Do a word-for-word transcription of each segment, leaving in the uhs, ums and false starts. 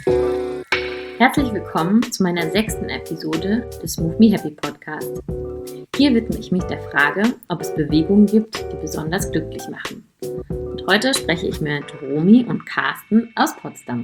Herzlich willkommen zu meiner sechsten Episode des Move Me Happy Podcast. Hier widme ich mich der Frage, ob es Bewegungen gibt, die besonders glücklich machen. Und heute spreche ich mit Romy und Carsten aus Potsdam.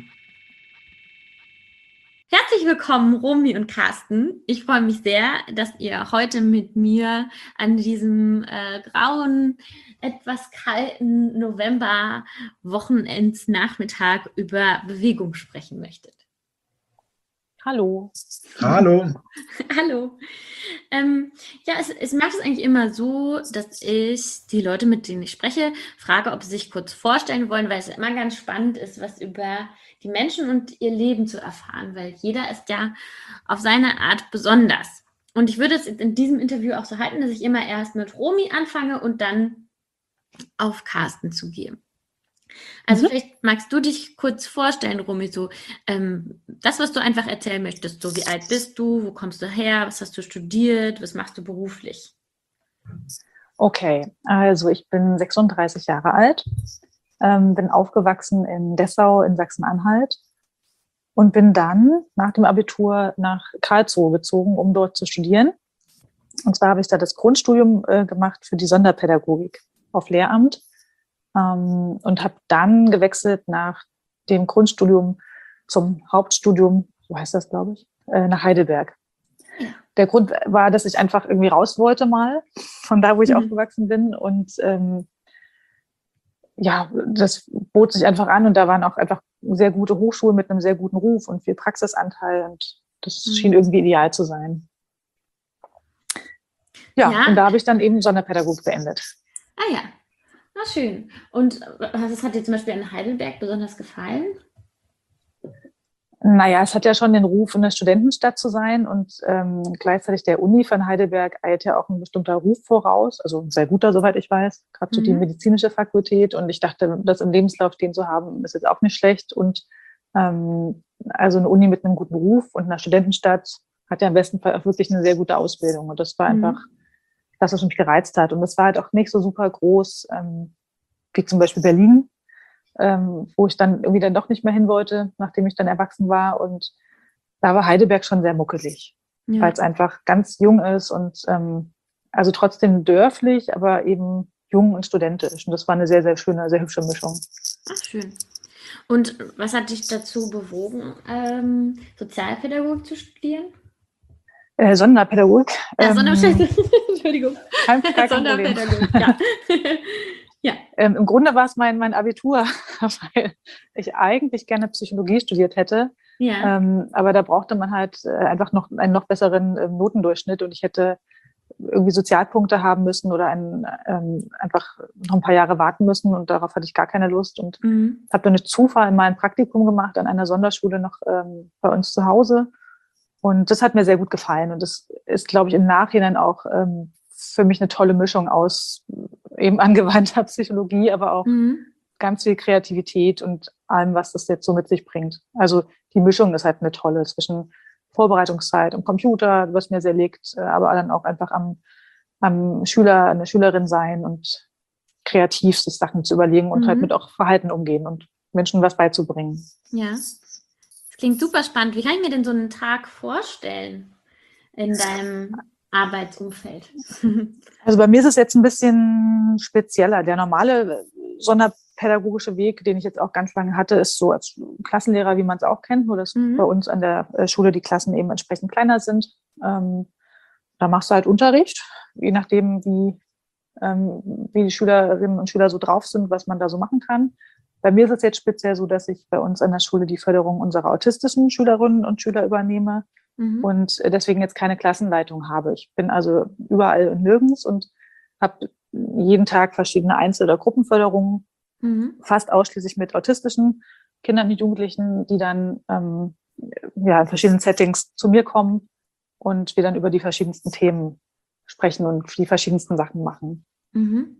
Herzlich willkommen, Romy und Carsten. Ich freue mich sehr, dass ihr heute mit mir an diesem äh, grauen, etwas kalten November-Wochenendsnachmittag über Bewegung sprechen möchtet. Hallo. Hallo. Hallo. Ähm, ja, es, es macht es eigentlich immer so, dass ich die Leute, mit denen ich spreche, frage, ob sie sich kurz vorstellen wollen, weil es immer ganz spannend ist, was über die Menschen und ihr Leben zu erfahren, weil jeder ist ja auf seine Art besonders. Und ich würde es in diesem Interview auch so halten, dass ich immer erst mit Romy anfange und dann auf Carsten zugehe. Also mhm. Vielleicht magst du dich kurz vorstellen, Romy, so ähm, das, was du einfach erzählen möchtest, so wie alt bist du, wo kommst du her, was hast du studiert, was machst du beruflich? Okay, also ich bin sechsunddreißig Jahre alt, ähm, bin aufgewachsen in Dessau in Sachsen-Anhalt und bin dann nach dem Abitur nach Karlsruhe gezogen, um dort zu studieren. Und zwar habe ich da das Grundstudium äh, gemacht für die Sonderpädagogik auf Lehramt. Und habe dann gewechselt nach dem Grundstudium zum Hauptstudium, so heißt das, glaube ich, nach Heidelberg. Ja. Der Grund war, dass ich einfach irgendwie raus wollte mal, von da, wo ich mhm. aufgewachsen bin. Und ähm, ja, das bot sich einfach an. Und da waren auch einfach sehr gute Hochschulen mit einem sehr guten Ruf und viel Praxisanteil. Und das mhm. schien irgendwie ideal zu sein. Ja, ja. Und da habe ich dann eben Sonderpädagogik beendet. Ah ja. Ah, schön. Und was hat dir zum Beispiel an Heidelberg besonders gefallen? Naja, es hat ja schon den Ruf, eine Studentenstadt zu sein und ähm, gleichzeitig der Uni von Heidelberg eilt ja auch ein bestimmter Ruf voraus, also ein sehr guter, soweit ich weiß, gerade so mhm. die medizinische Fakultät. Und ich dachte, das im Lebenslauf stehen zu haben, ist jetzt auch nicht schlecht. Und ähm, also eine Uni mit einem guten Ruf und einer Studentenstadt hat ja im besten Fall auch wirklich eine sehr gute Ausbildung. Und das war mhm. einfach das, was mich gereizt hat. Und das war halt auch nicht so super groß, ähm, wie zum Beispiel Berlin, ähm, wo ich dann irgendwie dann doch nicht mehr hin wollte, nachdem ich dann erwachsen war. Und da war Heidelberg schon sehr muckelig, ja. weil es einfach ganz jung ist und ähm, also trotzdem dörflich, aber eben jung und studentisch. Und das war eine sehr, sehr schöne, sehr hübsche Mischung. Ach, schön. Und was hat dich dazu bewogen, ähm, Sozialpädagogik zu studieren? Äh, Sonderpädagogik. Ja, ähm, Sonderpädagogik. Entschuldigung. Kein, kein Sonderpädagogik, ja. ja. Ähm, Im Grunde war es mein, mein Abitur, weil ich eigentlich gerne Psychologie studiert hätte. Ja. Ähm, aber da brauchte man halt äh, einfach noch einen noch besseren ähm, Notendurchschnitt und ich hätte irgendwie Sozialpunkte haben müssen oder einen, ähm, einfach noch ein paar Jahre warten müssen und darauf hatte ich gar keine Lust und mhm. habe dann durch Zufall mal ein Praktikum gemacht an einer Sonderschule noch ähm, bei uns zu Hause. Und das hat mir sehr gut gefallen. Und das ist, glaube ich, im Nachhinein auch ähm, für mich eine tolle Mischung aus eben angewandter Psychologie, aber auch mhm. ganz viel Kreativität und allem, was das jetzt so mit sich bringt. Also die Mischung ist halt eine tolle zwischen Vorbereitungszeit am Computer, was mir sehr liegt, aber dann auch einfach am, am Schüler, eine Schülerin sein und kreativ sich Sachen zu überlegen und mhm. halt mit auch Verhalten umgehen und Menschen was beizubringen. Ja. Klingt super spannend. Wie kann ich mir denn so einen Tag vorstellen in deinem Arbeitsumfeld? Also bei mir ist es jetzt ein bisschen spezieller. Der normale sonderpädagogische Weg, den ich jetzt auch ganz lange hatte, ist so als Klassenlehrer, wie man es auch kennt, nur dass mhm. bei uns an der Schule die Klassen eben entsprechend kleiner sind. Ähm, da machst du halt Unterricht, je nachdem, wie, ähm, wie die Schülerinnen und Schüler so drauf sind, was man da so machen kann. Bei mir ist es jetzt speziell so, dass ich bei uns an der Schule die Förderung unserer autistischen Schülerinnen und Schüler übernehme mhm. und deswegen jetzt keine Klassenleitung habe. Ich bin also überall und nirgends und habe jeden Tag verschiedene Einzel- oder Gruppenförderungen, mhm. fast ausschließlich mit autistischen Kindern und Jugendlichen, die dann ähm, ja, in verschiedenen Settings zu mir kommen und wir dann über die verschiedensten Themen sprechen und die verschiedensten Sachen machen. Mhm.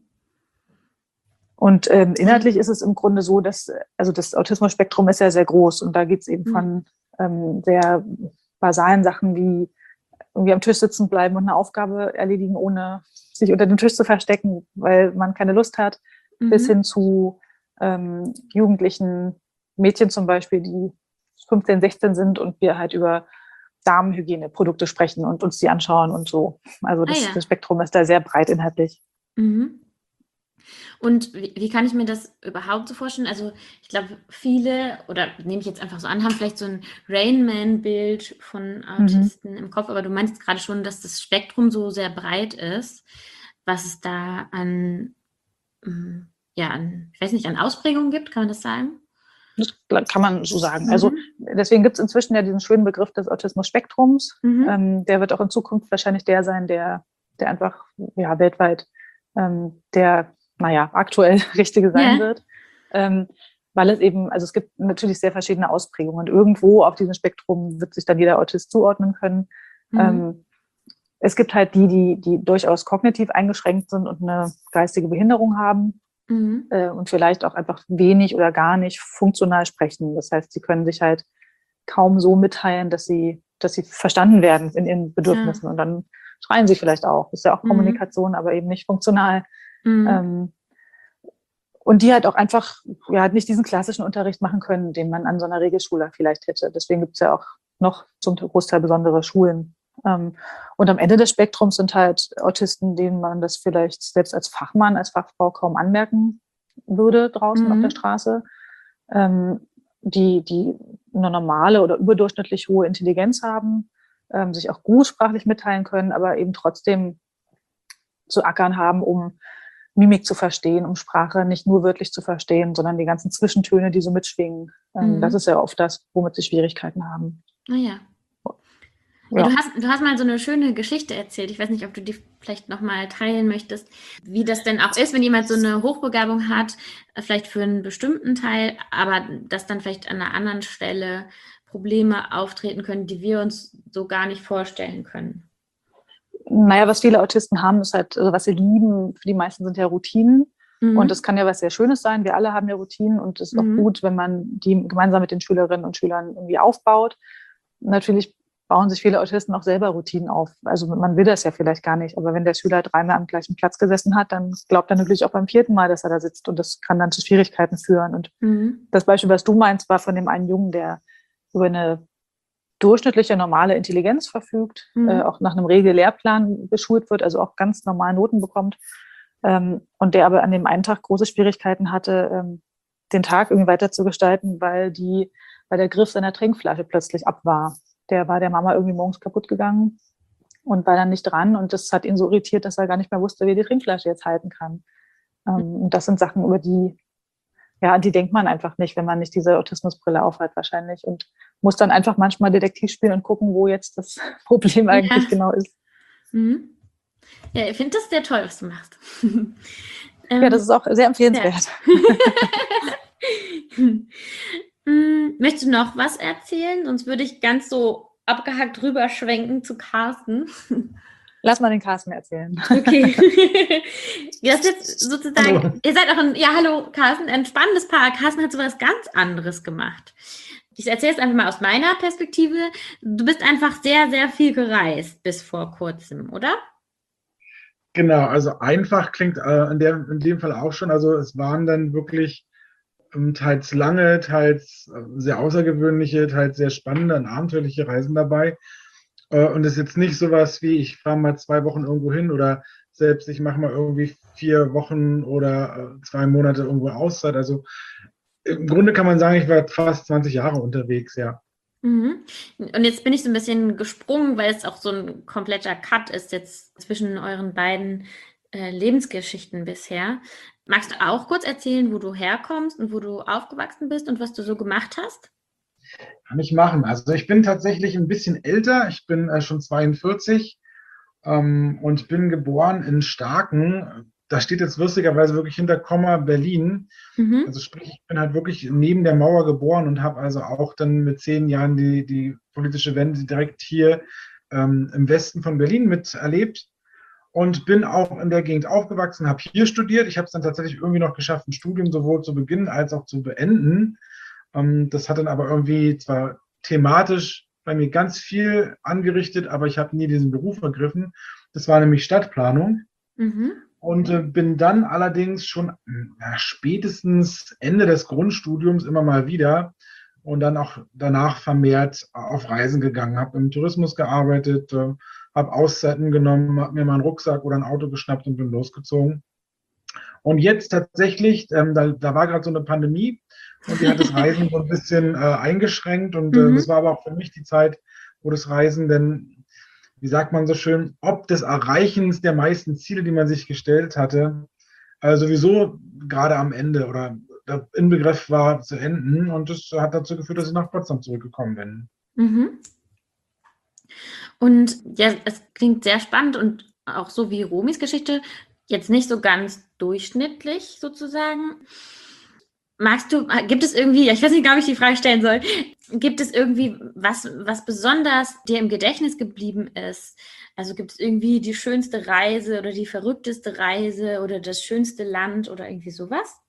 Und ähm, inhaltlich ist es im Grunde so, dass, also das Autismus-Spektrum ist ja sehr groß und da geht es eben mhm. von ähm, sehr basalen Sachen wie irgendwie am Tisch sitzen bleiben und eine Aufgabe erledigen, ohne sich unter dem Tisch zu verstecken, weil man keine Lust hat, mhm. bis hin zu ähm, jugendlichen Mädchen zum Beispiel, die fünfzehn, sechzehn sind und wir halt über Darmhygieneprodukte sprechen und uns die anschauen und so. Also das, ah ja. das Spektrum ist da sehr breit inhaltlich. Mhm. Und wie, wie kann ich mir das überhaupt so vorstellen? Also ich glaube, viele, oder nehme ich jetzt einfach so an, haben vielleicht so ein Rain-Man-Bild von Autisten mhm. im Kopf, aber du meinst gerade schon, dass das Spektrum so sehr breit ist, was es da an, ja, an, ich weiß nicht, an Ausprägungen gibt, kann man das sagen? Das kann man so sagen. Mhm. Also deswegen gibt es inzwischen ja diesen schönen Begriff des Autismus-Spektrums. Mhm. Ähm, der wird auch in Zukunft wahrscheinlich der sein, der, der einfach ja, weltweit ähm, der, naja, aktuell richtige sein yeah. wird. Ähm, weil es eben, also es gibt natürlich sehr verschiedene Ausprägungen. Und irgendwo auf diesem Spektrum wird sich dann jeder Autist zuordnen können. Mhm. Ähm, es gibt halt die, die, die durchaus kognitiv eingeschränkt sind und eine geistige Behinderung haben. Mhm. Äh, und vielleicht auch einfach wenig oder gar nicht funktional sprechen. Das heißt, sie können sich halt kaum so mitteilen, dass sie, dass sie verstanden werden in ihren Bedürfnissen. Ja. Und dann schreien sie vielleicht auch. Das ist ja auch mhm. Kommunikation, aber eben nicht funktional. Mhm. Ähm, und die halt auch einfach ja, halt nicht diesen klassischen Unterricht machen können, den man an so einer Regelschule vielleicht hätte. Deswegen gibt es ja auch noch zum Großteil besondere Schulen. Ähm, und am Ende des Spektrums sind halt Autisten, denen man das vielleicht selbst als Fachmann, als Fachfrau kaum anmerken würde draußen mhm. auf der Straße, ähm, die, die eine normale oder überdurchschnittlich hohe Intelligenz haben, ähm, sich auch gut sprachlich mitteilen können, aber eben trotzdem zu ackern haben, um Mimik zu verstehen, um Sprache nicht nur wörtlich zu verstehen, sondern die ganzen Zwischentöne, die so mitschwingen. Ähm, mhm. Das ist ja oft das, womit sie Schwierigkeiten haben. Naja. Ja. Ja, du hast, du hast mal so eine schöne Geschichte erzählt. Ich weiß nicht, ob du die vielleicht nochmal teilen möchtest, wie das denn auch ist, wenn jemand so eine Hochbegabung hat, vielleicht für einen bestimmten Teil, aber dass dann vielleicht an einer anderen Stelle Probleme auftreten können, die wir uns so gar nicht vorstellen können. Naja, was viele Autisten haben, ist halt, also was sie lieben, für die meisten sind ja Routinen. Mhm. Und das kann ja was sehr Schönes sein. Wir alle haben ja Routinen und es ist mhm. auch gut, wenn man die gemeinsam mit den Schülerinnen und Schülern irgendwie aufbaut. Natürlich bauen sich viele Autisten auch selber Routinen auf. Also man will das ja vielleicht gar nicht, aber wenn der Schüler dreimal am gleichen Platz gesessen hat, dann glaubt er natürlich auch beim vierten Mal, dass er da sitzt und das kann dann zu Schwierigkeiten führen. Und mhm. das Beispiel, was du meinst, war von dem einen Jungen, der über eine durchschnittliche, normale Intelligenz verfügt, mhm. äh, auch nach einem Regellehrplan beschult wird, also auch ganz normal Noten bekommt ähm, und der aber an dem einen Tag große Schwierigkeiten hatte, ähm, den Tag irgendwie weiter zu gestalten, weil die, weil der Griff seiner Trinkflasche plötzlich ab war. Der war der Mama irgendwie morgens kaputt gegangen und war dann nicht dran. Und das hat ihn so irritiert, dass er gar nicht mehr wusste, wie er die Trinkflasche jetzt halten kann. Ähm, und das sind Sachen, über die, ja, an die denkt man einfach nicht, wenn man nicht diese Autismusbrille aufhat wahrscheinlich. Und muss dann einfach manchmal Detektiv spielen und gucken, wo jetzt das Problem eigentlich ja. genau ist. Mhm. Ja, ich finde das sehr toll, was du machst. Ja, das ist auch sehr empfehlenswert. Ja. Möchtest du noch was erzählen? Sonst würde ich ganz so abgehackt rüberschwenken zu Carsten. Lass mal den Carsten erzählen. Okay. Das ist jetzt sozusagen, hallo. Ihr seid auch ein, ja hallo Carsten, ein spannendes Paar. Carsten hat sowas ganz anderes gemacht. Ich erzähle es einfach mal aus meiner Perspektive. Du bist einfach sehr, sehr viel gereist bis vor kurzem, oder? Genau, also einfach klingt äh, in, der, in dem Fall auch schon. Also es waren dann wirklich teils lange, teils sehr außergewöhnliche, teils sehr spannende und abenteuerliche Reisen dabei. Und es ist jetzt nicht sowas wie, ich fahre mal zwei Wochen irgendwo hin oder selbst ich mache mal irgendwie vier Wochen oder zwei Monate irgendwo Auszeit. Also im Grunde kann man sagen, ich war fast zwanzig Jahre unterwegs, ja. Mhm. Und jetzt bin ich so ein bisschen gesprungen, weil es auch so ein kompletter Cut ist jetzt zwischen euren beiden äh, Lebensgeschichten bisher. Magst du auch kurz erzählen, wo du herkommst und wo du aufgewachsen bist und was du so gemacht hast? Kann ich machen. Also ich bin tatsächlich ein bisschen älter. Ich bin äh, schon zweiundvierzig ähm, und bin geboren in Starken. Da steht jetzt lustigerweise wirklich hinter Komma Berlin. Mhm. Also sprich, ich bin halt wirklich neben der Mauer geboren und habe also auch dann mit zehn Jahren die, die politische Wende direkt hier ähm, im Westen von Berlin miterlebt. Und bin auch in der Gegend aufgewachsen, habe hier studiert. Ich habe es dann tatsächlich irgendwie noch geschafft, ein Studium sowohl zu beginnen als auch zu beenden. Ähm, das hat dann aber irgendwie zwar thematisch bei mir ganz viel angerichtet, aber ich habe nie diesen Beruf ergriffen. Das war nämlich Stadtplanung. Mhm. Und äh, bin dann allerdings schon na, spätestens Ende des Grundstudiums immer mal wieder und dann auch danach vermehrt auf Reisen gegangen, habe im Tourismus gearbeitet, äh, habe Auszeiten genommen, habe mir mal einen Rucksack oder ein Auto geschnappt und bin losgezogen. Und jetzt tatsächlich, ähm, da, da war gerade so eine Pandemie und die hat das Reisen so ein bisschen äh, eingeschränkt und äh, Mhm. das war aber auch für mich die Zeit, wo das Reisen denn, wie sagt man so schön, ob des Erreichens der meisten Ziele, die man sich gestellt hatte, äh, sowieso gerade am Ende oder der Inbegriff war zu enden und das hat dazu geführt, dass ich nach Potsdam zurückgekommen bin. Mhm. Und ja, es klingt sehr spannend und auch so wie Romis Geschichte, jetzt nicht so ganz durchschnittlich sozusagen. Magst du, gibt es irgendwie, ja, ich weiß nicht, ob ich die Frage stellen soll, gibt es irgendwie was, was besonders dir im Gedächtnis geblieben ist? Also gibt es irgendwie die schönste Reise oder die verrückteste Reise oder das schönste Land oder irgendwie sowas?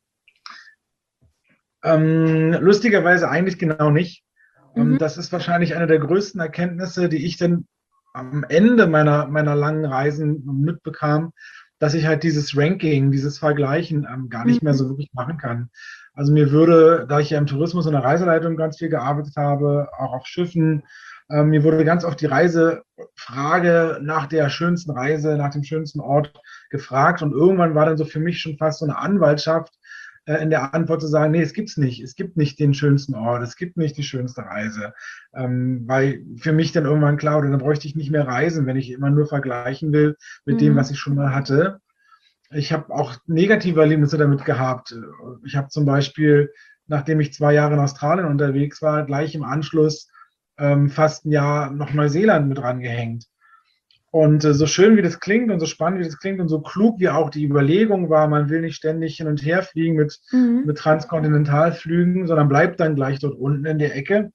Ähm, lustigerweise eigentlich genau nicht. Mhm. Das ist wahrscheinlich eine der größten Erkenntnisse, die ich dann am Ende meiner, meiner langen Reisen mitbekam, dass ich halt dieses Ranking, dieses Vergleichen ähm, gar nicht mehr so wirklich machen kann. Also mir würde, da ich ja im Tourismus und der Reiseleitung ganz viel gearbeitet habe, auch auf Schiffen, äh, mir wurde ganz oft die Reisefrage nach der schönsten Reise, nach dem schönsten Ort gefragt. Und irgendwann war dann so für mich schon fast so eine Anwaltschaft, in der Antwort zu sagen, nee, es gibt's nicht. Es gibt nicht den schönsten Ort, es gibt nicht die schönste Reise. Ähm, weil für mich dann irgendwann klar, oder dann bräuchte ich nicht mehr reisen, wenn ich immer nur vergleichen will mit Mhm. dem, was ich schon mal hatte. Ich habe auch negative Erlebnisse damit gehabt. Ich habe zum Beispiel, nachdem ich zwei Jahre in Australien unterwegs war, gleich im Anschluss ähm, fast ein Jahr noch Neuseeland mit rangehängt. Und äh, so schön wie das klingt und so spannend wie das klingt und so klug wie auch die Überlegung war, man will nicht ständig hin und her fliegen mit, Mhm. mit Transkontinentalflügen, sondern bleibt dann gleich dort unten in der Ecke.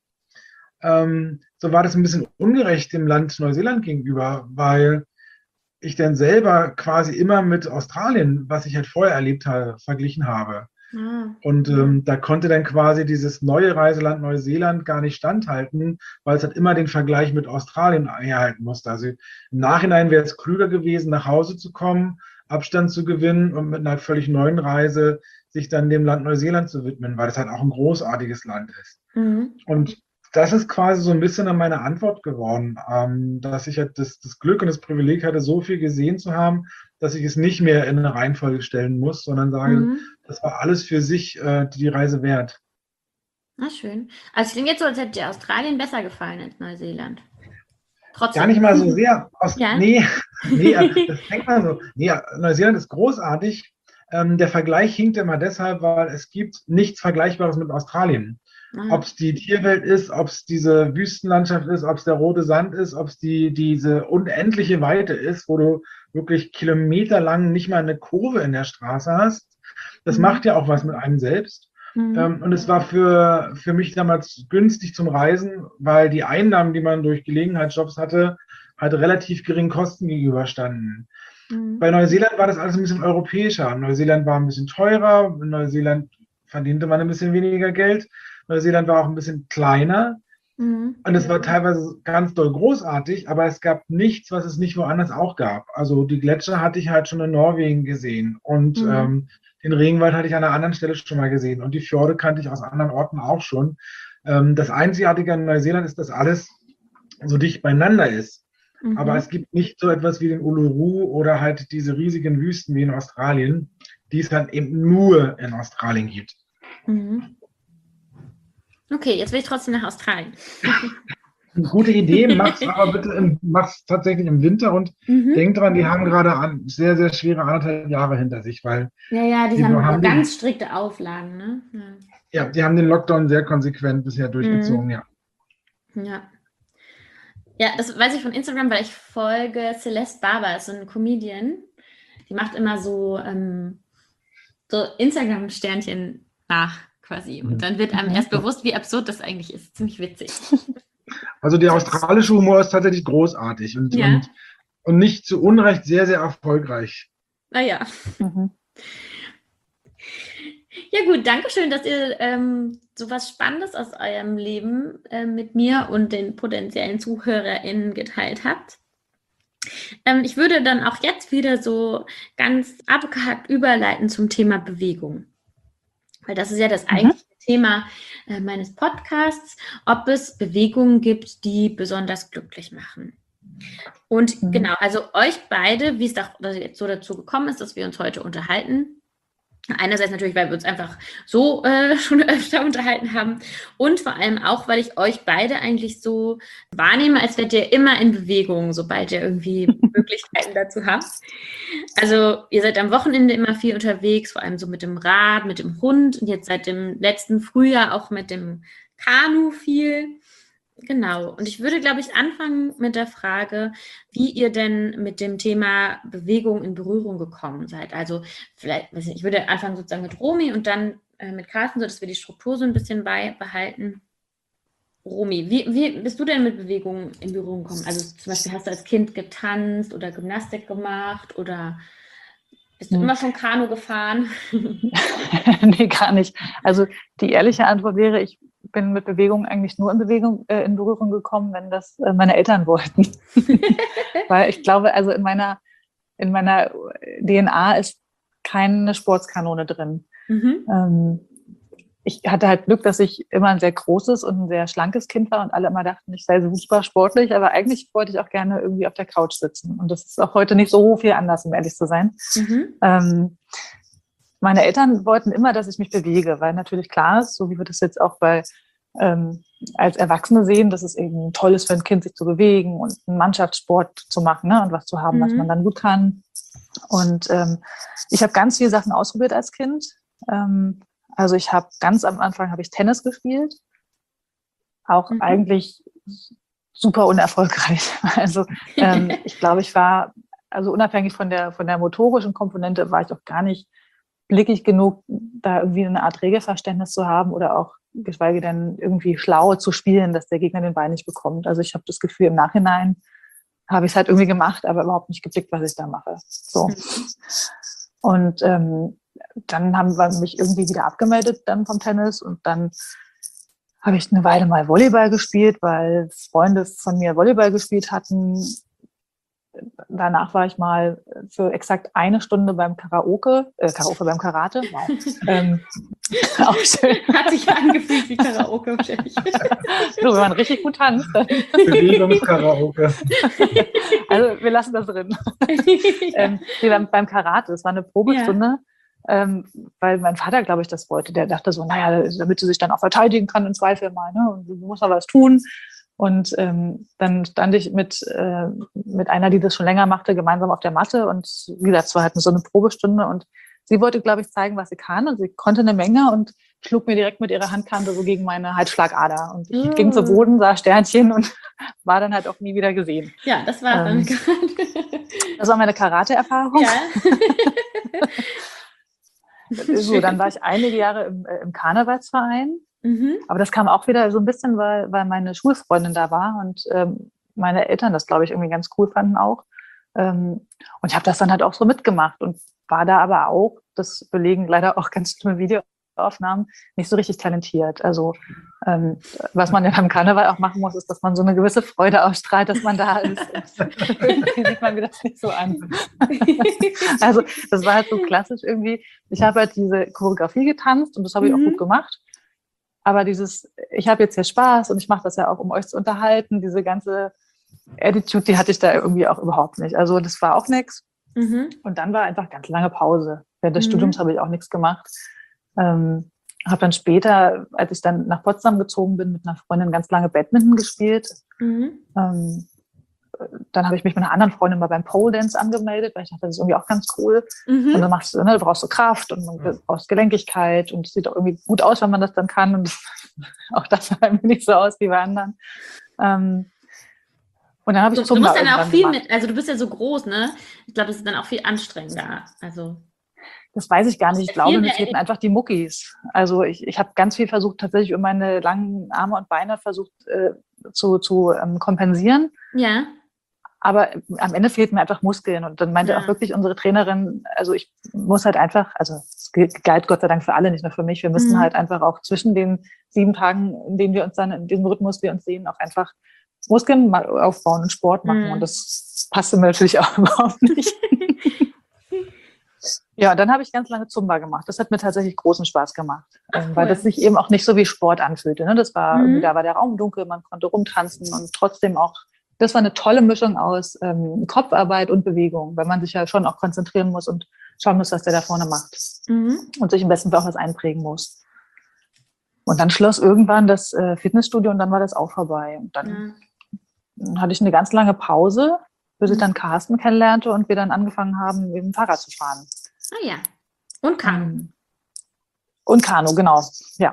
Ähm, so war das ein bisschen ungerecht dem Land Neuseeland gegenüber, weil ich dann selber quasi immer mit Australien, was ich halt vorher erlebt habe, verglichen habe. Ah. Und ähm, da konnte dann quasi dieses neue Reiseland Neuseeland gar nicht standhalten, weil es halt immer den Vergleich mit Australien herhalten musste. Also im Nachhinein wäre es klüger gewesen, nach Hause zu kommen, Abstand zu gewinnen und mit einer völlig neuen Reise sich dann dem Land Neuseeland zu widmen, weil es halt auch ein großartiges Land ist. Mhm. Und das ist quasi so ein bisschen an meine Antwort geworden, ähm, dass ich halt das, das Glück und das Privileg hatte, so viel gesehen zu haben, dass ich es nicht mehr in eine Reihenfolge stellen muss, sondern sage, Mhm. das war alles für sich äh, die Reise wert. Na schön. Also es klingt jetzt so, als hätte dir Australien besser gefallen als Neuseeland. Trotzdem. Gar nicht mal so sehr. Aus, Ja. Nee, nee, das denkt man so. Nee, Neuseeland ist großartig. Ähm, der Vergleich hinkt immer deshalb, weil es gibt nichts Vergleichbares mit Australien. Ah. Ob es die Tierwelt ist, ob es diese Wüstenlandschaft ist, ob es der rote Sand ist, ob es die, diese unendliche Weite ist, wo du wirklich kilometerlang nicht mal eine Kurve in der Straße hast. Das Mhm. macht ja auch was mit einem selbst. Mhm. Ähm, und es war für, für mich damals günstig zum Reisen, weil die Einnahmen, die man durch Gelegenheitsjobs hatte, halt relativ geringen Kosten gegenüberstanden. Mhm. Bei Neuseeland war das alles ein bisschen europäischer. Neuseeland war ein bisschen teurer, in Neuseeland verdiente man ein bisschen weniger Geld. Neuseeland war auch ein bisschen kleiner. Mhm. Und es war teilweise ganz doll großartig, aber es gab nichts, was es nicht woanders auch gab. Also die Gletscher hatte ich halt schon in Norwegen gesehen und Mhm. ähm, den Regenwald hatte ich an einer anderen Stelle schon mal gesehen und die Fjorde kannte ich aus anderen Orten auch schon. Ähm, das Einzigartige an Neuseeland ist, dass alles so dicht beieinander ist. Mhm. Aber es gibt nicht so etwas wie den Uluru oder halt diese riesigen Wüsten wie in Australien, die es dann eben nur in Australien gibt. Mhm. Okay, jetzt will ich trotzdem nach Australien. Eine gute Idee, mach's aber bitte im, mach's tatsächlich im Winter und Mhm. denk dran, die haben gerade an, sehr, sehr schwere anderthalb Jahre hinter sich, weil Ja, ja, die, die haben, haben ganz den, strikte Auflagen, ne? Ja. ja, die haben den Lockdown sehr konsequent bisher durchgezogen, Mhm. ja. Ja. Ja, das weiß ich von Instagram, weil ich folge Celeste Barber, ist so eine Comedian. Die macht immer so, ähm, so Instagram-Sternchen nach quasi. Und dann wird einem Mhm. erst bewusst, wie absurd das eigentlich ist. Ziemlich witzig. Also der australische Humor ist tatsächlich großartig und, Ja. und, und nicht zu Unrecht sehr, sehr erfolgreich. Naja. Mhm. Ja gut, danke schön, dass ihr ähm, so was Spannendes aus eurem Leben äh, mit mir und den potenziellen ZuhörerInnen geteilt habt. Ähm, ich würde dann auch jetzt wieder so ganz abgehackt überleiten zum Thema Bewegung. weil das ist ja das eigentliche mhm. Thema äh, meines Podcasts, ob es Bewegungen gibt, die besonders glücklich machen. Und mhm. genau, also euch beide, wie es da, jetzt so dazu gekommen ist, dass wir uns heute unterhalten. Einerseits natürlich, weil wir uns einfach so äh, schon öfter unterhalten haben und vor allem auch, weil ich euch beide eigentlich so wahrnehme, als wärt ihr immer in Bewegung, sobald ihr irgendwie Möglichkeiten dazu habt. Also ihr seid am Wochenende immer viel unterwegs, vor allem so mit dem Rad, mit dem Hund und jetzt seit dem letzten Frühjahr auch mit dem Kanu viel. Genau. Und ich würde, glaube ich, anfangen mit der Frage, wie ihr denn mit dem Thema Bewegung in Berührung gekommen seid. Also vielleicht, weiß nicht, ich würde anfangen sozusagen mit Romy und dann äh, mit Carsten, sodass wir die Struktur so ein bisschen beibehalten. Romy, wie, wie bist du denn mit Bewegung in Berührung gekommen? Also zum Beispiel hast du als Kind getanzt oder Gymnastik gemacht oder bist du hm. immer schon Kanu gefahren? Nee, gar nicht. Also die ehrliche Antwort wäre, ich bin mit Bewegung eigentlich nur in Bewegung äh, in Berührung gekommen, wenn das äh, meine Eltern wollten. Weil ich glaube, also in meiner, in meiner D N A ist keine Sportskanone drin. Mhm. Ähm, ich hatte halt Glück, dass ich immer ein sehr großes und ein sehr schlankes Kind war und alle immer dachten, ich sei super sportlich, aber eigentlich wollte ich auch gerne irgendwie auf der Couch sitzen. Und das ist auch heute nicht so viel anders, um ehrlich zu sein. Mhm. Ähm, Meine Eltern wollten immer, dass ich mich bewege, weil natürlich klar ist, so wie wir das jetzt auch bei ähm, als Erwachsene sehen, dass es eben toll ist für ein Kind, sich zu bewegen und einen Mannschaftssport zu machen, ne, und was zu haben, mhm. was man dann gut kann. Und ähm, ich habe ganz viele Sachen ausprobiert als Kind. Ähm, also ich habe ganz am Anfang habe ich Tennis gespielt, auch mhm. eigentlich super unerfolgreich. Also ähm, ich glaube, ich war also unabhängig von der von der motorischen Komponente war ich auch gar nicht blickig genug, da irgendwie eine Art Regelverständnis zu haben oder auch geschweige denn irgendwie schlau zu spielen, dass der Gegner den Ball nicht bekommt. Also ich habe das Gefühl, im Nachhinein habe ich es halt irgendwie gemacht, aber überhaupt nicht geblickt, was ich da mache. So. Und ähm, dann haben wir mich irgendwie wieder abgemeldet dann vom Tennis und dann habe ich eine Weile mal Volleyball gespielt, weil Freunde von mir Volleyball gespielt hatten. Danach war ich mal für exakt eine Stunde beim Karaoke, äh, Karaoke beim Karate. Wow. ähm, auch schön. Hat sich angefühlt wie Karaoke wahrscheinlich. So, wenn man richtig gut tanzt. Bewegungskaraoke. Also wir lassen das drin. ähm, nee, beim, beim Karate, das war eine Probestunde, ja. ähm, weil mein Vater, glaube ich, das wollte. Der dachte so, naja, damit sie sich dann auch verteidigen kann im Zweifel mal, ne? Und du musst aber was tun. Und ähm, dann stand ich mit, äh, mit einer, die das schon länger machte, gemeinsam auf der Matte. Und wie gesagt, es war halt so eine Probestunde. Und sie wollte, glaube ich, zeigen, was sie kann. Und sie konnte eine Menge und schlug mir direkt mit ihrer Handkante so gegen meine Halsschlagader. Und ich mm. ging zu Boden, sah Sternchen und war dann halt auch nie wieder gesehen. Ja, das war ähm, dann Das war meine Karate-Erfahrung. Ja. So, dann war ich einige Jahre im, äh, im Karnevalsverein. Mhm. Aber das kam auch wieder so ein bisschen, weil, weil meine Schulfreundin da war und ähm, meine Eltern das, glaube ich, irgendwie ganz cool fanden auch. Ähm, und ich habe das dann halt auch so mitgemacht und war da aber auch, das belegen leider auch ganz schlimme Videoaufnahmen, nicht so richtig talentiert. Also ähm, was man ja beim Karneval auch machen muss, ist, dass man so eine gewisse Freude ausstrahlt, dass man da ist. Irgendwie sieht man mir das nicht so an. Also das war halt so klassisch irgendwie. Ich habe halt diese Choreografie getanzt und das habe ich mhm. auch gut gemacht. Aber dieses, ich habe jetzt hier Spaß und ich mache das ja auch, um euch zu unterhalten, diese ganze Attitude, die hatte ich da irgendwie auch überhaupt nicht. Also das war auch nichts. Mhm. Und dann war einfach ganz lange Pause. Während des mhm. Studiums habe ich auch nichts gemacht. Ähm, habe dann später, als ich dann nach Potsdam gezogen bin, mit einer Freundin ganz lange Badminton gespielt. Mhm. Ähm, dann habe ich mich mit einer anderen Freundin mal beim Pole Dance angemeldet, weil ich dachte, das ist irgendwie auch ganz cool. Mhm. Und dann machst du, ne, du brauchst so Kraft und du brauchst Gelenkigkeit und es sieht auch irgendwie gut aus, wenn man das dann kann. Und auch das sah irgendwie nicht so aus wie bei anderen. Ähm, und dann habe ich du, du musst dann auch viel gemacht. mit, also du bist ja so groß, ne? Ich glaube, das ist dann auch viel anstrengender. Also das weiß ich gar nicht. Ich glaube, mir fehlten einfach die Muckis. Also ich, ich habe ganz viel versucht, tatsächlich um meine langen Arme und Beine versucht äh, zu, zu ähm, kompensieren. Ja. Aber am Ende fehlten mir einfach Muskeln. Und dann meinte ja. auch wirklich unsere Trainerin, also ich muss halt einfach, also es galt Gott sei Dank für alle, nicht nur für mich, wir müssen mhm. halt einfach auch zwischen den sieben Tagen, in denen wir uns dann, in diesem Rhythmus wir uns sehen, auch einfach Muskeln aufbauen und Sport machen. Mhm. Und das passte mir natürlich auch überhaupt nicht. Ja, dann habe ich ganz lange Zumba gemacht. Das hat mir tatsächlich großen Spaß gemacht, Ach, ähm, cool. weil das sich eben auch nicht so wie Sport anfühlte. Ne? Das war, Mhm. irgendwie, da war der Raum dunkel, man konnte rumtanzen und trotzdem auch, das war eine tolle Mischung aus ähm, Kopfarbeit und Bewegung, weil man sich ja schon auch konzentrieren muss und schauen muss, was der da vorne macht. Mhm. Und sich im besten Fall auch was einprägen muss. Und dann schloss irgendwann das äh, Fitnessstudio und dann war das auch vorbei. Und dann Ja. hatte ich eine ganz lange Pause, bis ich Mhm. dann Carsten kennenlernte und wir dann angefangen haben, mit dem Fahrrad zu fahren. Ah ja. Und Kanu. Ähm, Und Kanu, genau. Ja.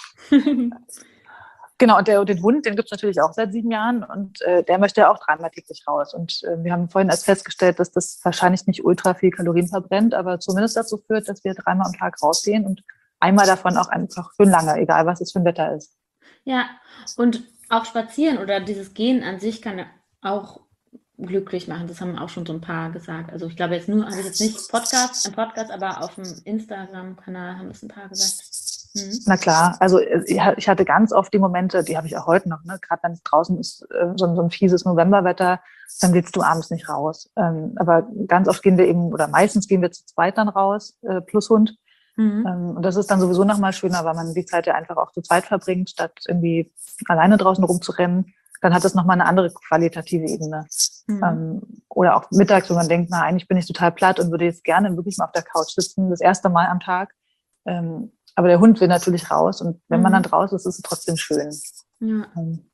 Genau, und der, den Hund, den gibt es natürlich auch seit sieben Jahren und äh, der möchte auch dreimal täglich raus. Und äh, wir haben vorhin erst festgestellt, dass das wahrscheinlich nicht ultra viel Kalorien verbrennt, aber zumindest dazu führt, dass wir dreimal am Tag rausgehen und einmal davon auch einfach für lange, egal was es für ein Wetter ist. Ja, und auch spazieren oder dieses Gehen an sich kann ja auch glücklich machen. Das haben auch schon so ein paar gesagt. Also ich glaube jetzt nur, habe ich jetzt nicht Podcast, im Podcast, aber auf dem Instagram-Kanal haben das ein paar gesagt. Mhm. Na klar, also ich hatte ganz oft die Momente, die habe ich auch heute noch, ne? Gerade wenn es draußen ist, so ein, so ein fieses Novemberwetter, dann willst du abends nicht raus. Ähm, aber ganz oft gehen wir eben, oder meistens gehen wir zu zweit dann raus, äh, plus Hund. Mhm. Ähm, und das ist dann sowieso nochmal schöner, weil man die Zeit ja einfach auch zu zweit verbringt, statt irgendwie alleine draußen rumzurennen. Dann hat das nochmal eine andere qualitative Ebene. Mhm. Ähm, oder auch mittags, wenn man denkt, na, eigentlich bin ich total platt und würde jetzt gerne wirklich mal auf der Couch sitzen, das erste Mal am Tag. Ähm, aber der Hund will natürlich raus und wenn man Mhm. dann draußen ist, ist es trotzdem schön. Ja. Ähm,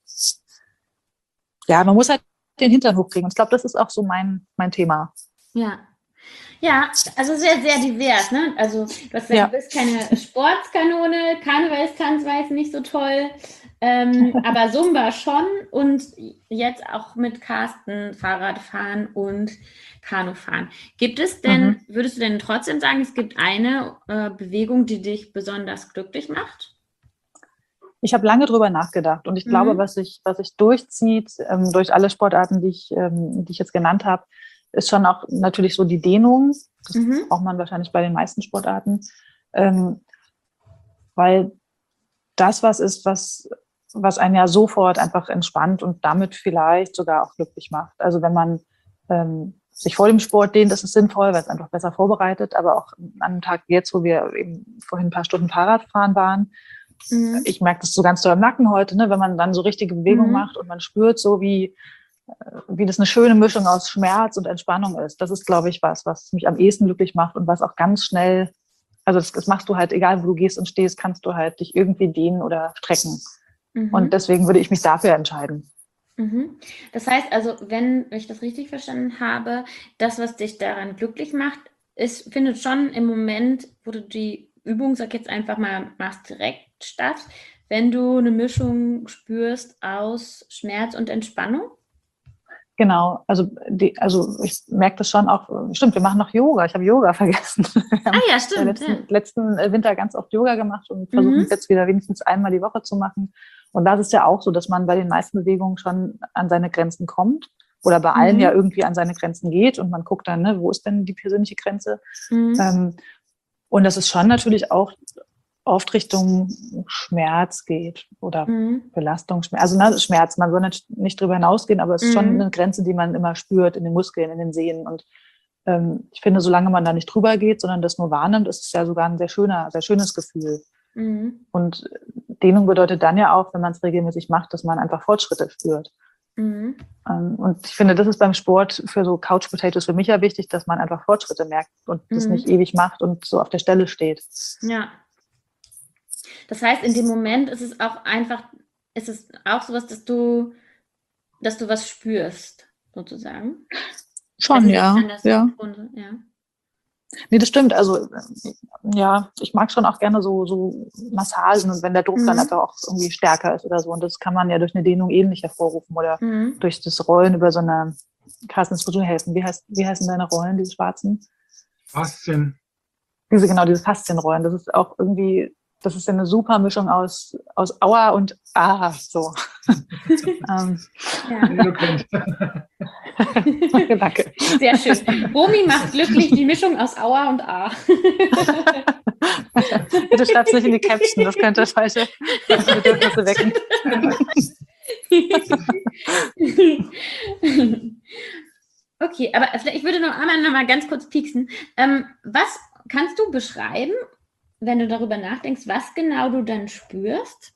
ja, man muss halt den Hintern hochkriegen. Und ich glaube, das ist auch so mein, mein Thema. Ja. Ja, also sehr, sehr divers, ne? Also du hast gesagt, Ja. du bist keine Sportskanone, Karnevalstanz war jetzt nicht so toll, ähm, aber Zumba schon und jetzt auch mit Carsten Fahrradfahren und Kanufahren. Gibt es denn, Mhm. würdest du denn trotzdem sagen, es gibt eine äh, Bewegung, die dich besonders glücklich macht? Ich habe lange drüber nachgedacht und ich Mhm. glaube, was sich was sich durchzieht ähm, durch alle Sportarten, die ich, ähm, die ich jetzt genannt habe, ist schon auch natürlich so die Dehnung. Das Mhm. braucht man wahrscheinlich bei den meisten Sportarten, ähm, weil das was ist, was, was einen ja sofort einfach entspannt und damit vielleicht sogar auch glücklich macht. Also wenn man ähm, sich vor dem Sport dehnt, ist es sinnvoll, weil es einfach besser vorbereitet, aber auch an einem Tag wie jetzt, wo wir eben vorhin ein paar Stunden Fahrrad fahren waren, Mhm. ich merke das so ganz doll im Nacken heute, ne, wenn man dann so richtige Bewegung Mhm. macht und man spürt so, wie, wie das eine schöne Mischung aus Schmerz und Entspannung ist. Das ist, glaube ich, was, was mich am ehesten glücklich macht und was auch ganz schnell, also das, das machst du halt, egal wo du gehst und stehst, kannst du halt dich irgendwie dehnen oder strecken. Mhm. Und deswegen würde ich mich dafür entscheiden. Mhm. Das heißt also, wenn ich das richtig verstanden habe, das, was dich daran glücklich macht, ist, findet schon im Moment, wo du die Übung, sag jetzt einfach mal, machst, direkt statt, wenn du eine Mischung spürst aus Schmerz und Entspannung? Genau, also, die, also ich merke das schon auch, stimmt, wir machen noch Yoga, ich habe Yoga vergessen. Wir haben Ah ja, stimmt. letzten, Ja. letzten Winter ganz oft Yoga gemacht und versuchen Mhm. es jetzt wieder wenigstens einmal die Woche zu machen. Und das ist ja auch so, dass man bei den meisten Bewegungen schon an seine Grenzen kommt oder bei allen Mhm. ja irgendwie an seine Grenzen geht und man guckt dann, ne, wo ist denn die persönliche Grenze? Mhm. Ähm, und das ist schon natürlich auch oft Richtung Schmerz geht oder Mhm. Belastung, Schmerz. Also ne, Schmerz, man soll nicht, nicht drüber hinausgehen, aber es ist schon Mhm. eine Grenze, die man immer spürt in den Muskeln, in den Sehnen. Und ähm, ich finde, solange man da nicht drüber geht, sondern das nur wahrnimmt, ist es ja sogar ein sehr schöner, sehr schönes Gefühl. Mhm. Und Dehnung bedeutet dann ja auch, wenn man es regelmäßig macht, dass man einfach Fortschritte spürt. Mhm. Ähm, und ich finde, das ist beim Sport für so Couch Potatoes für mich ja wichtig, dass man einfach Fortschritte merkt und das Mhm. nicht ewig macht und so auf der Stelle steht. Ja. Das heißt, in dem Moment ist es auch einfach, ist es auch sowas, dass du, dass du was spürst, sozusagen. Schon, Also, ja, ich kann das ja. und, ja. Nee, das stimmt. Also, äh, ja, ich mag schon auch gerne so, so Massagen und wenn der Druck Mhm. dann einfach auch irgendwie stärker ist oder so. Und das kann man ja durch eine Dehnung ähnlich hervorrufen oder Mhm. durch das Rollen über so eine, Carsten, das würde helfen. Wie heißt, wie heißen deine Rollen, diese schwarzen? Faszien. Diese, genau, diese Faszienrollen. Das ist auch irgendwie, das ist ja eine super Mischung aus, aus Aua und Ah, so. ähm, Ja. Eloquent. Danke. Sehr schön. Romy macht glücklich die Mischung aus Aua und A. Bitte schreib's nicht in die Caption, das könnte falsche, falsche Bedürfnisse wecken. Okay, aber vielleicht, ich würde noch einmal noch mal ganz kurz pieksen. Ähm, was kannst du beschreiben, wenn du darüber nachdenkst, was genau du dann spürst?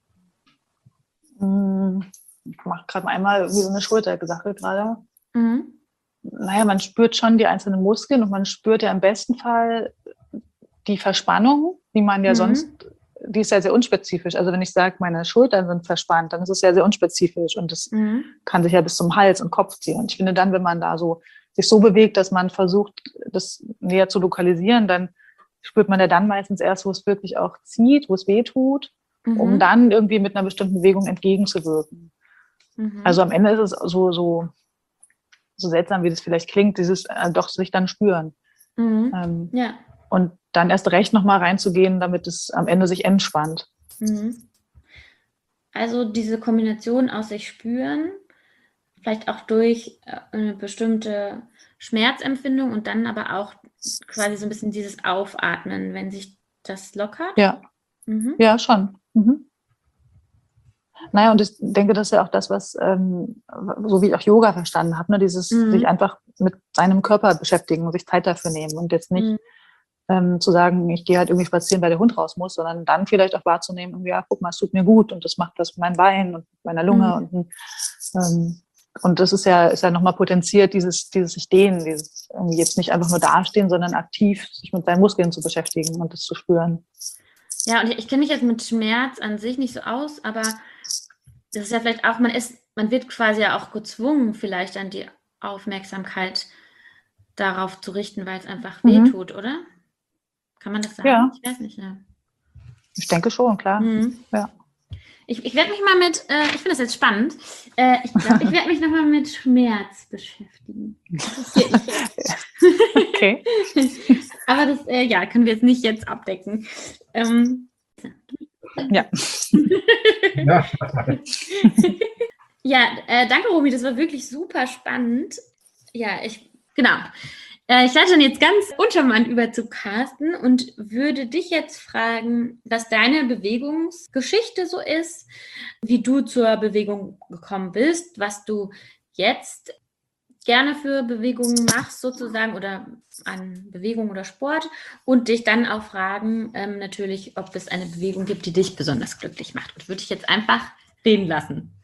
Ich mache gerade einmal wie so eine Schultersache gerade. Mhm. Naja, man spürt schon die einzelnen Muskeln und man spürt ja im besten Fall die Verspannung, die man ja mhm. sonst, die ist ja sehr unspezifisch. Also wenn ich sage, meine Schultern sind verspannt, dann ist es ja sehr unspezifisch und das mhm. kann sich ja bis zum Hals und Kopf ziehen. Und ich finde dann, wenn man da so sich so bewegt, dass man versucht, das näher zu lokalisieren, dann spürt man ja dann meistens erst, wo es wirklich auch zieht, wo es weh tut, mhm. um dann irgendwie mit einer bestimmten Bewegung entgegenzuwirken. Mhm. Also am Ende ist es so, so, so seltsam, wie das vielleicht klingt, dieses äh, doch sich dann spüren. Mhm. Ähm, ja. Und dann erst recht nochmal reinzugehen, damit es am Ende sich entspannt. Mhm. Also diese Kombination aus sich spüren, vielleicht auch durch eine bestimmte Schmerzempfindung und dann aber auch quasi so ein bisschen dieses Aufatmen, wenn sich das lockert? Ja, mhm. ja schon. Mhm. Naja, und ich denke, das ist ja auch das, was, ähm, so wie ich auch Yoga verstanden habe, ne, dieses mhm. sich einfach mit seinem Körper beschäftigen und sich Zeit dafür nehmen und jetzt nicht mhm. ähm, zu sagen, ich gehe halt irgendwie spazieren, weil der Hund raus muss, sondern dann vielleicht auch wahrzunehmen, ja, guck mal, es tut mir gut und das macht was mit meinem Bein und meiner Lunge mhm. und ähm, und das ist ja, ist ja nochmal potenziert, dieses, dieses sich dehnen, dieses irgendwie jetzt nicht einfach nur dastehen, sondern aktiv sich mit seinen Muskeln zu beschäftigen und das zu spüren. Ja, und ich, ich kenne mich jetzt mit Schmerz an sich nicht so aus, aber das ist ja vielleicht auch, man ist, man wird quasi ja auch gezwungen, vielleicht dann die Aufmerksamkeit darauf zu richten, weil es einfach mhm. wehtut, oder? Kann man das sagen? Ja. Ich weiß nicht, ja. Ich denke schon, klar. Mhm. Ja. Ich, ich werde mich mal mit, äh, ich finde das jetzt spannend, äh, ich glaube, ich werde mich nochmal mit Schmerz beschäftigen. Das interessiert mich jetzt. Okay. Aber das, äh, ja, können wir jetzt nicht jetzt abdecken. Ähm, ja. ja, ja äh, danke, Romy, das war wirklich super spannend. Ja, ich, genau. Ich leite dann jetzt ganz uncharmant über zu Carsten und würde dich jetzt fragen, was deine Bewegungsgeschichte so ist, wie du zur Bewegung gekommen bist, was du jetzt gerne für Bewegungen machst sozusagen oder an Bewegung oder Sport und dich dann auch fragen, ähm, natürlich, ob es eine Bewegung gibt, die dich besonders glücklich macht. Und würde ich jetzt einfach reden lassen.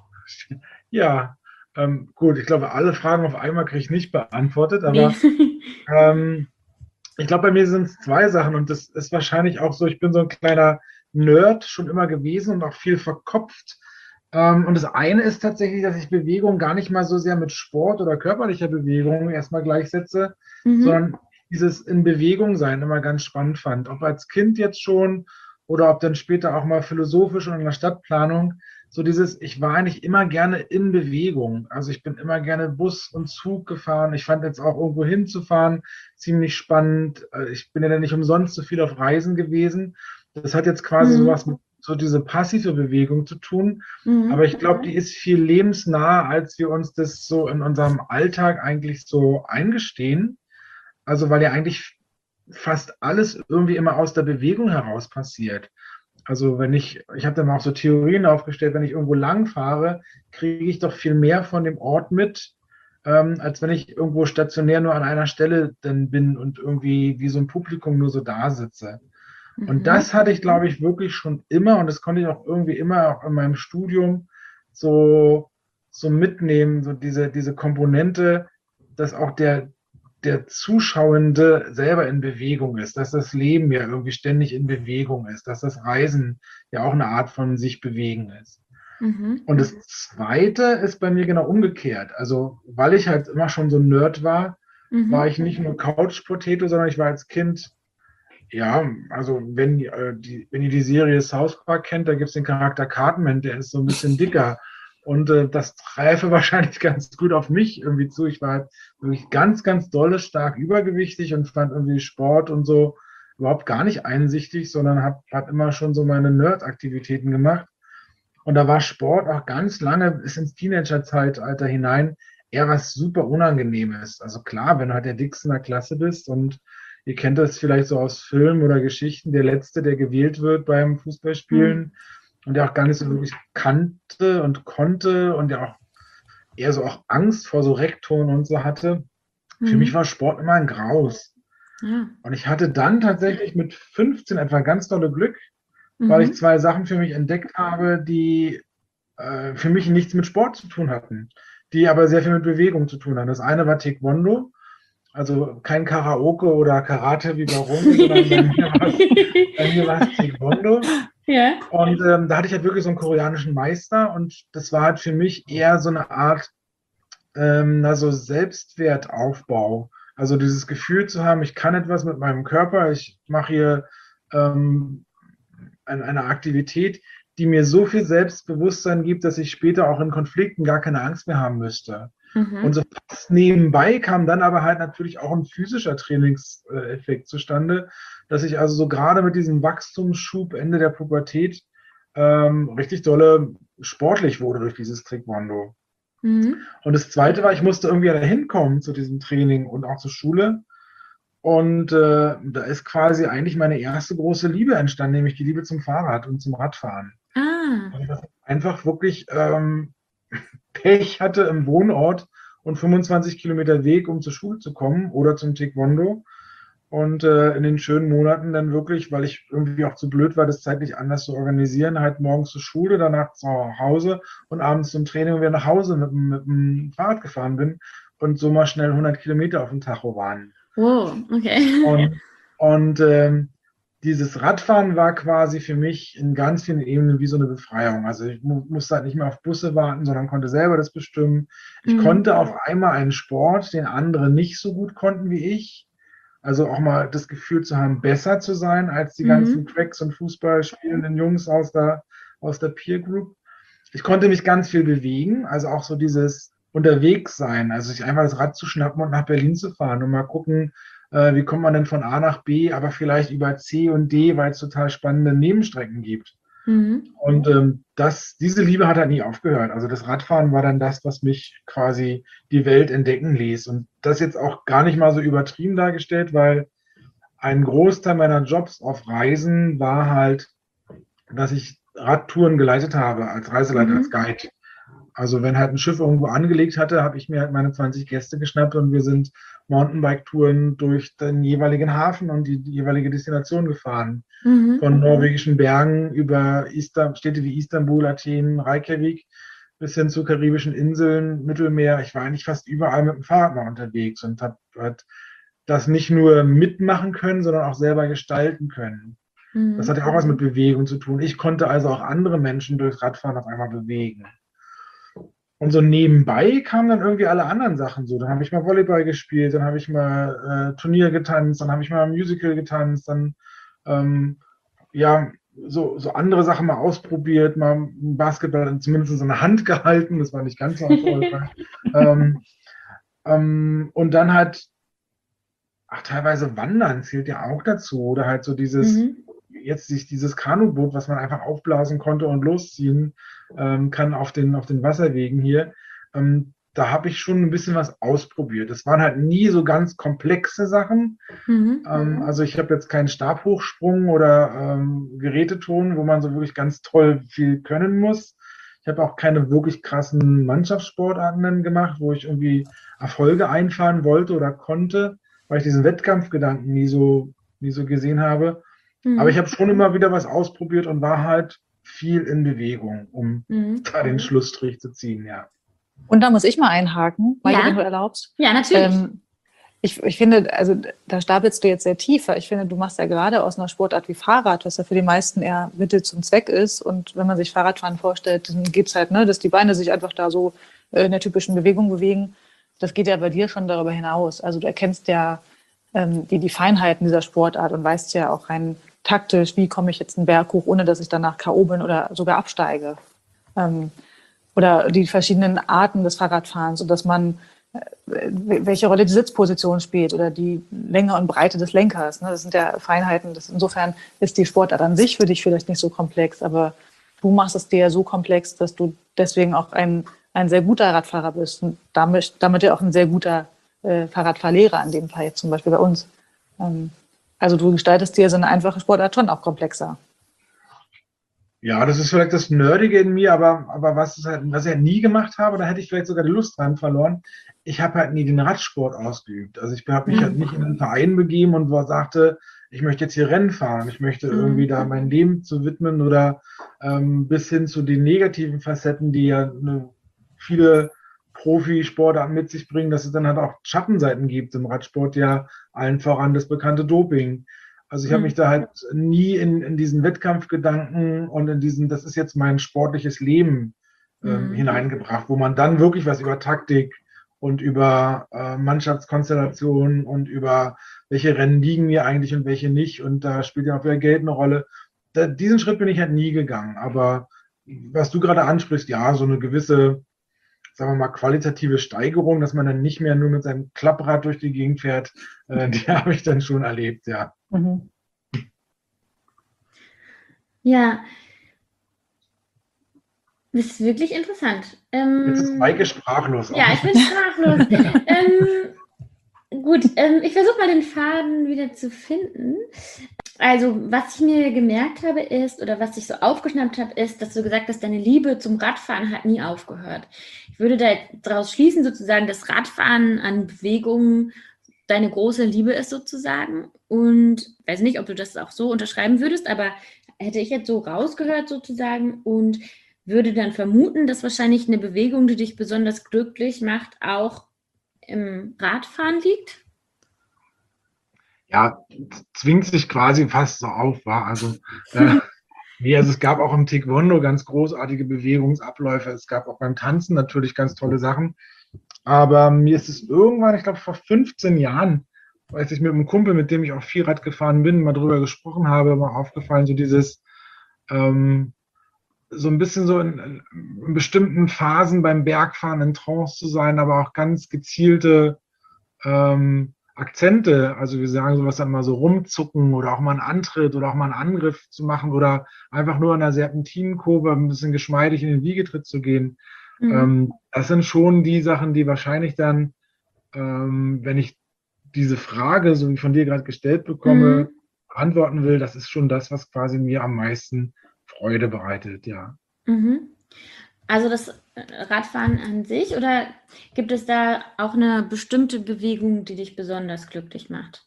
Ja, ähm, gut, ich glaube, alle Fragen auf einmal kriege ich nicht beantwortet, aber nee. ähm, ich glaube, bei mir sind es zwei Sachen und das ist wahrscheinlich auch so, ich bin so ein kleiner Nerd schon immer gewesen und auch viel verkopft. Ähm, und das eine ist tatsächlich, dass ich Bewegung gar nicht mal so sehr mit Sport oder körperlicher Bewegung erstmal gleichsetze, mhm. sondern dieses in Bewegung sein immer ganz spannend fand. Ob als Kind jetzt schon oder ob dann später auch mal philosophisch und in der Stadtplanung. So dieses, ich war eigentlich immer gerne in Bewegung. Also ich bin immer gerne Bus und Zug gefahren. Ich fand jetzt auch irgendwo hinzufahren ziemlich spannend. Ich bin ja dann nicht umsonst so viel auf Reisen gewesen. Das hat jetzt quasi mhm. sowas mit so diese passive Bewegung zu tun. Mhm. Aber ich glaube, die ist viel lebensnah, als wir uns das so in unserem Alltag eigentlich so eingestehen. Also weil ja eigentlich fast alles irgendwie immer aus der Bewegung heraus passiert. Also wenn ich, ich habe dann auch so Theorien aufgestellt, wenn ich irgendwo lang fahre, kriege ich doch viel mehr von dem Ort mit, ähm, als wenn ich irgendwo stationär nur an einer Stelle dann bin und irgendwie wie so ein Publikum nur so da sitze. Mhm. Und das hatte ich, glaube ich, wirklich schon immer und das konnte ich auch irgendwie immer auch in meinem Studium so, so mitnehmen, so diese, diese Komponente, dass auch der, der Zuschauende selber in Bewegung ist, dass das Leben ja irgendwie ständig in Bewegung ist, dass das Reisen ja auch eine Art von sich bewegen ist. Mhm. Und das Zweite ist bei mir genau umgekehrt. Also, weil ich halt immer schon so ein Nerd war, mhm. war ich nicht nur Couch-Potato, sondern ich war als Kind, ja, also wenn, äh, die, wenn ihr die Serie South Park kennt, da gibt es den Charakter Cartman, der ist so ein bisschen dicker. Und äh, das träfe wahrscheinlich ganz gut auf mich irgendwie zu. Ich war halt wirklich ganz, ganz dolle, stark übergewichtig und fand irgendwie Sport und so überhaupt gar nicht einsichtig, sondern habe hab immer schon so meine Nerd-Aktivitäten gemacht. Und da war Sport auch ganz lange bis ins Teenager-Zeitalter hinein eher was super Unangenehmes. Also klar, wenn du halt der Dickste in der Klasse bist und ihr kennt das vielleicht so aus Filmen oder Geschichten, der Letzte, der gewählt wird beim Fußballspielen, mhm. und der auch gar nicht so wirklich kannte und konnte und der auch eher so auch Angst vor so Rektoren und so hatte. Mhm. Für mich war Sport immer ein Graus. Ja. Und ich hatte dann tatsächlich mit fünfzehn etwa ganz tolle Glück, weil ich Mhm. zwei Sachen für mich entdeckt habe, die äh, für mich nichts mit Sport zu tun hatten, die aber sehr viel mit Bewegung zu tun haben. Das eine war Taekwondo, also kein Karaoke oder Karate wie bei Romy, sondern bei mir war es, bei mir war es Taekwondo. Ja. Und ähm, da hatte ich halt wirklich so einen koreanischen Meister und das war halt für mich eher so eine Art ähm, also Selbstwertaufbau. Also dieses Gefühl zu haben, ich kann etwas mit meinem Körper, ich mache hier ähm, ein, eine Aktivität, die mir so viel Selbstbewusstsein gibt, dass ich später auch in Konflikten gar keine Angst mehr haben müsste. Mhm. Und so fast nebenbei kam dann aber halt natürlich auch ein physischer Trainingseffekt zustande, dass ich also so gerade mit diesem Wachstumsschub Ende der Pubertät ähm, richtig dolle sportlich wurde durch dieses Taekwondo. Mhm. Und das Zweite war, ich musste irgendwie dahin kommen zu diesem Training und auch zur Schule. Und äh, da ist quasi eigentlich meine erste große Liebe entstanden, nämlich die Liebe zum Fahrrad und zum Radfahren. Ah. Weil ich das einfach wirklich ähm, Pech hatte im Wohnort und fünfundzwanzig Kilometer Weg, um zur Schule zu kommen oder zum Taekwondo. Und äh, in den schönen Monaten dann wirklich, weil ich irgendwie auch zu blöd war, das zeitlich anders zu organisieren, halt morgens zur Schule, danach zu Hause und abends zum Training und wieder nach Hause mit, mit dem Fahrrad gefahren bin und so mal schnell hundert Kilometer auf dem Tacho waren. Wow, okay. Und, und ähm, dieses Radfahren war quasi für mich in ganz vielen Ebenen wie so eine Befreiung. Also ich mu musste halt nicht mehr auf Busse warten, sondern konnte selber das bestimmen. Ich Mhm. konnte auf einmal einen Sport, den andere nicht so gut konnten wie ich. Also auch mal das Gefühl zu haben, besser zu sein als die Mhm. ganzen Cracks und Fußball spielenden Jungs aus der, aus der Peer Group. Ich konnte mich ganz viel bewegen, also auch so dieses unterwegs sein, also sich einfach das Rad zu schnappen und nach Berlin zu fahren und mal gucken, äh, wie kommt man denn von A nach B, aber vielleicht über C und D, weil es total spannende Nebenstrecken gibt. Mhm. Und ähm, das, diese Liebe hat halt nie aufgehört. Also das Radfahren war dann das, was mich quasi die Welt entdecken ließ. Und das jetzt auch gar nicht mal so übertrieben dargestellt, weil ein Großteil meiner Jobs auf Reisen war halt, dass ich Radtouren geleitet habe, als Reiseleiter, Mhm. als Guide. Also wenn halt ein Schiff irgendwo angelegt hatte, habe ich mir halt meine zwanzig Gäste geschnappt und wir sind Mountainbike-Touren durch den jeweiligen Hafen und die, die jeweilige Destination gefahren. Mhm. Von norwegischen Bergen über Istan- Städte wie Istanbul, Athen, Reykjavik bis hin zu karibischen Inseln, Mittelmeer. Ich war eigentlich fast überall mit dem Fahrrad mal unterwegs und habe halt das nicht nur mitmachen können, sondern auch selber gestalten können. Das hat Mhm. ja auch was mit Bewegung zu tun. Ich konnte also auch andere Menschen durchs Radfahren auf einmal bewegen. Und so nebenbei kamen dann irgendwie alle anderen Sachen so. Dann habe ich mal Volleyball gespielt, dann habe ich mal äh, Turnier getanzt, dann habe ich mal Musical getanzt, dann ähm, ja, so, so andere Sachen mal ausprobiert, mal Basketball zumindest in der Hand gehalten, das war nicht ganz so erfolgreich. ähm, ähm, und dann halt, ach, teilweise Wandern zählt ja auch dazu. Oder halt so dieses, Mhm. jetzt sich dieses Kanuboot, was man einfach aufblasen konnte und losziehen ähm, kann auf den, auf den Wasserwegen hier. Ähm, da habe ich schon ein bisschen was ausprobiert. Es waren halt nie so ganz komplexe Sachen. Mhm. Ähm, also ich habe jetzt keinen Stabhochsprung oder ähm, Geräteton, wo man so wirklich ganz toll viel können muss. Ich habe auch keine wirklich krassen Mannschaftssportarten gemacht, wo ich irgendwie Erfolge einfahren wollte oder konnte, weil ich diesen Wettkampfgedanken nie so, nie so gesehen habe. Aber ich Mhm. habe schon immer wieder was ausprobiert und war halt viel in Bewegung, um Mhm. da den Schlussstrich zu ziehen, ja. Und da muss ich mal einhaken, Maike, Ja. wenn du erlaubst. Ja, natürlich. Ähm, ich, ich finde, also da stapelst du jetzt sehr tiefer. Ich finde, du machst ja gerade aus einer Sportart wie Fahrrad, was ja für die meisten eher Mittel zum Zweck ist. Und wenn man sich Fahrradfahren vorstellt, dann geht es halt, ne, dass die Beine sich einfach da so äh, in der typischen Bewegung bewegen. Das geht ja bei dir schon darüber hinaus. Also du erkennst ja ähm, die, die Feinheiten dieser Sportart und weißt ja auch rein taktisch, wie komme ich jetzt einen Berg hoch, ohne dass ich danach K O bin oder sogar absteige. Ähm, oder die verschiedenen Arten des Fahrradfahrens und dass man, äh, welche Rolle die Sitzposition spielt oder die Länge und Breite des Lenkers. Ne? Das sind ja Feinheiten. Das, insofern ist die Sportart an sich für dich vielleicht nicht so komplex, aber du machst es dir ja so komplex, dass du deswegen auch ein, ein sehr guter Radfahrer bist und damit, damit ja auch ein sehr guter äh, Fahrradfahrlehrer in dem Fall jetzt zum Beispiel bei uns. Ähm, also du gestaltest dir so eine einfache Sportart schon auch komplexer. Ja, das ist vielleicht das Nerdige in mir, aber, aber was, ist halt, was ich halt nie gemacht habe, da hätte ich vielleicht sogar die Lust dran verloren. Ich habe halt nie den Radsport ausgeübt. Also ich habe mich halt Mhm. nicht in einen Verein begeben und wo sagte, ich möchte jetzt hier Rennen fahren, ich möchte irgendwie Mhm. da mein Leben zu widmen oder ähm, bis hin zu den negativen Facetten, die ja eine, viele Profisportarten mit sich bringen, dass es dann halt auch Schattenseiten gibt im Radsport, ja allen voran das bekannte Doping. Also ich habe mich Mhm. da halt nie in, in diesen Wettkampfgedanken und in diesen, das ist jetzt mein sportliches Leben ähm, Mhm. hineingebracht, wo man dann wirklich was über Taktik und über äh, Mannschaftskonstellationen und über welche Rennen liegen mir eigentlich und welche nicht. Und da spielt ja auch wieder Geld eine Rolle. Da, diesen Schritt bin ich halt nie gegangen. Aber was du gerade ansprichst, ja, so eine gewisse, sagen wir mal, qualitative Steigerung, dass man dann nicht mehr nur mit seinem Klapprad durch die Gegend fährt, äh, die habe ich dann schon erlebt, ja. Mhm. Ja, das ist wirklich interessant. Jetzt ist Ähm, Maike sprachlos. ja, ich bin sprachlos. ähm, gut, ähm, ich versuche mal den Faden wieder zu finden. Also, was ich mir gemerkt habe, ist, oder was ich so aufgeschnappt habe, ist, dass du gesagt hast, deine Liebe zum Radfahren hat nie aufgehört. Ich würde daraus schließen, sozusagen, dass Radfahren an Bewegungen deine große Liebe ist, sozusagen. Und ich weiß nicht, ob du das auch so unterschreiben würdest, aber hätte ich jetzt so rausgehört, sozusagen, und würde dann vermuten, dass wahrscheinlich eine Bewegung, die dich besonders glücklich macht, auch im Radfahren liegt. Ja, zwingt sich quasi fast so auf, war. Also, äh, nee, also es gab auch im Taekwondo ganz großartige Bewegungsabläufe. Es gab auch beim Tanzen natürlich ganz tolle Sachen. Aber mir ist es irgendwann, ich glaube vor fünfzehn Jahren, als ich mit einem Kumpel, mit dem ich auch Vierrad gefahren bin, mal drüber gesprochen habe, mal aufgefallen, so dieses, ähm, so ein bisschen so in, in bestimmten Phasen beim Bergfahren in Trance zu sein, aber auch ganz gezielte ähm, Akzente, also wir sagen sowas dann mal so rumzucken oder auch mal einen Antritt oder auch mal einen Angriff zu machen oder einfach nur in einer Serpentinenkurve ein bisschen geschmeidig in den Wiegetritt zu gehen. Mhm. Ähm, das sind schon die Sachen, die wahrscheinlich dann, ähm, wenn ich diese Frage, so wie von dir gerade gestellt bekomme, Mhm. beantworten will, das ist schon das, was quasi mir am meisten Freude bereitet, ja. Mhm. Also das Radfahren an sich, oder gibt es da auch eine bestimmte Bewegung, die dich besonders glücklich macht?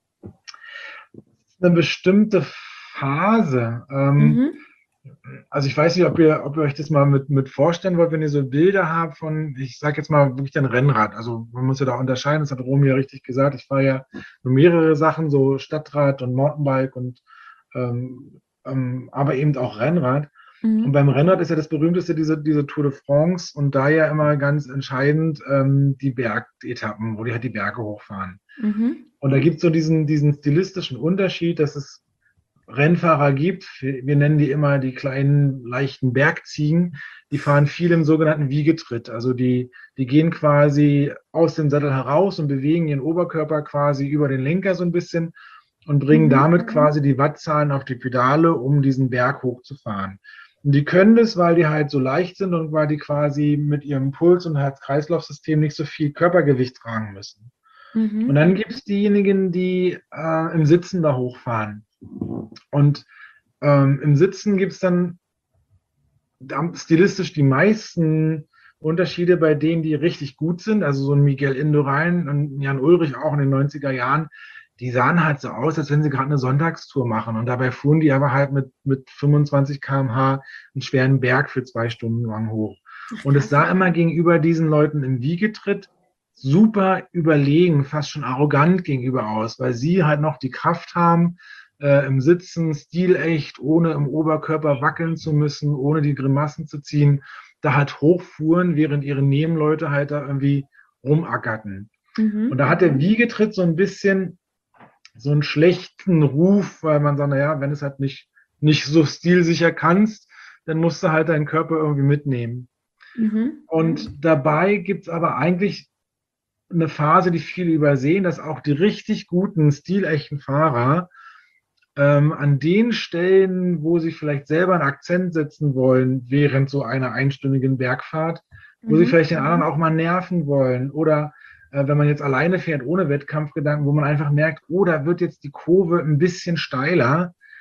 Eine bestimmte Phase. Ähm, Mhm. also ich weiß nicht, ob ihr, ob ihr euch das mal mit, mit vorstellen wollt, wenn ihr so Bilder habt von, ich sage jetzt mal wirklich ein Rennrad. Also man muss ja da unterscheiden, das hat Romy ja richtig gesagt. Ich fahre ja nur mehrere Sachen, so Stadtrad und Mountainbike und ähm, ähm, aber eben auch Rennrad. Und Mhm. beim Rennrad ist ja das berühmteste diese, diese Tour de France und da ja immer ganz entscheidend ähm, die Bergetappen, wo die halt die Berge hochfahren. Mhm. Und da gibt es so diesen, diesen stilistischen Unterschied, dass es Rennfahrer gibt, wir nennen die immer die kleinen, leichten Bergziegen, die fahren viel im sogenannten Wiegetritt. Also die, die gehen quasi aus dem Sattel heraus und bewegen ihren Oberkörper quasi über den Lenker so ein bisschen und bringen Mhm. damit quasi die Wattzahlen auf die Pedale, um diesen Berg hochzufahren. Und die können das, weil die halt so leicht sind und weil die quasi mit ihrem Puls- und Herz-Kreislauf-System nicht so viel Körpergewicht tragen müssen. Und Mhm. dann gibt es diejenigen, die äh, im Sitzen da hochfahren. Und ähm, im Sitzen gibt es dann stilistisch die meisten Unterschiede bei denen, die richtig gut sind. Also so ein Miguel Indurain und Jan Ulrich auch in den neunziger Jahren, die sahen halt so aus, als wenn sie gerade eine Sonntagstour machen. Und dabei fuhren die aber halt mit, mit fünfundzwanzig Kilometer pro Stunde einen schweren Berg für zwei Stunden lang hoch. Ach, Und es krass. sah immer gegenüber diesen Leuten im Wiegetritt super überlegen, fast schon arrogant gegenüber aus, weil sie halt noch die Kraft haben, äh, im Sitzen, stilecht, ohne im Oberkörper wackeln zu müssen, ohne die Grimassen zu ziehen, da halt hochfuhren, während ihre Nebenleute halt da irgendwie rumackerten. Mhm. Und da hat der Wiegetritt so ein bisschen so einen schlechten Ruf, weil man sagt, naja, wenn es halt nicht, nicht so stilsicher kannst, dann musst du halt deinen Körper irgendwie mitnehmen. Mhm. Und dabei gibt es aber eigentlich eine Phase, die viele übersehen, dass auch die richtig guten, stilechten Fahrer ähm, an den Stellen, wo sie vielleicht selber einen Akzent setzen wollen, während so einer einstündigen Bergfahrt, wo sie Mhm. vielleicht den anderen auch mal nerven wollen oder äh, wenn man jetzt alleine fährt, ohne Wettkampfgedanken, wo man einfach merkt, oh, da wird jetzt die Kurve ein bisschen steiler,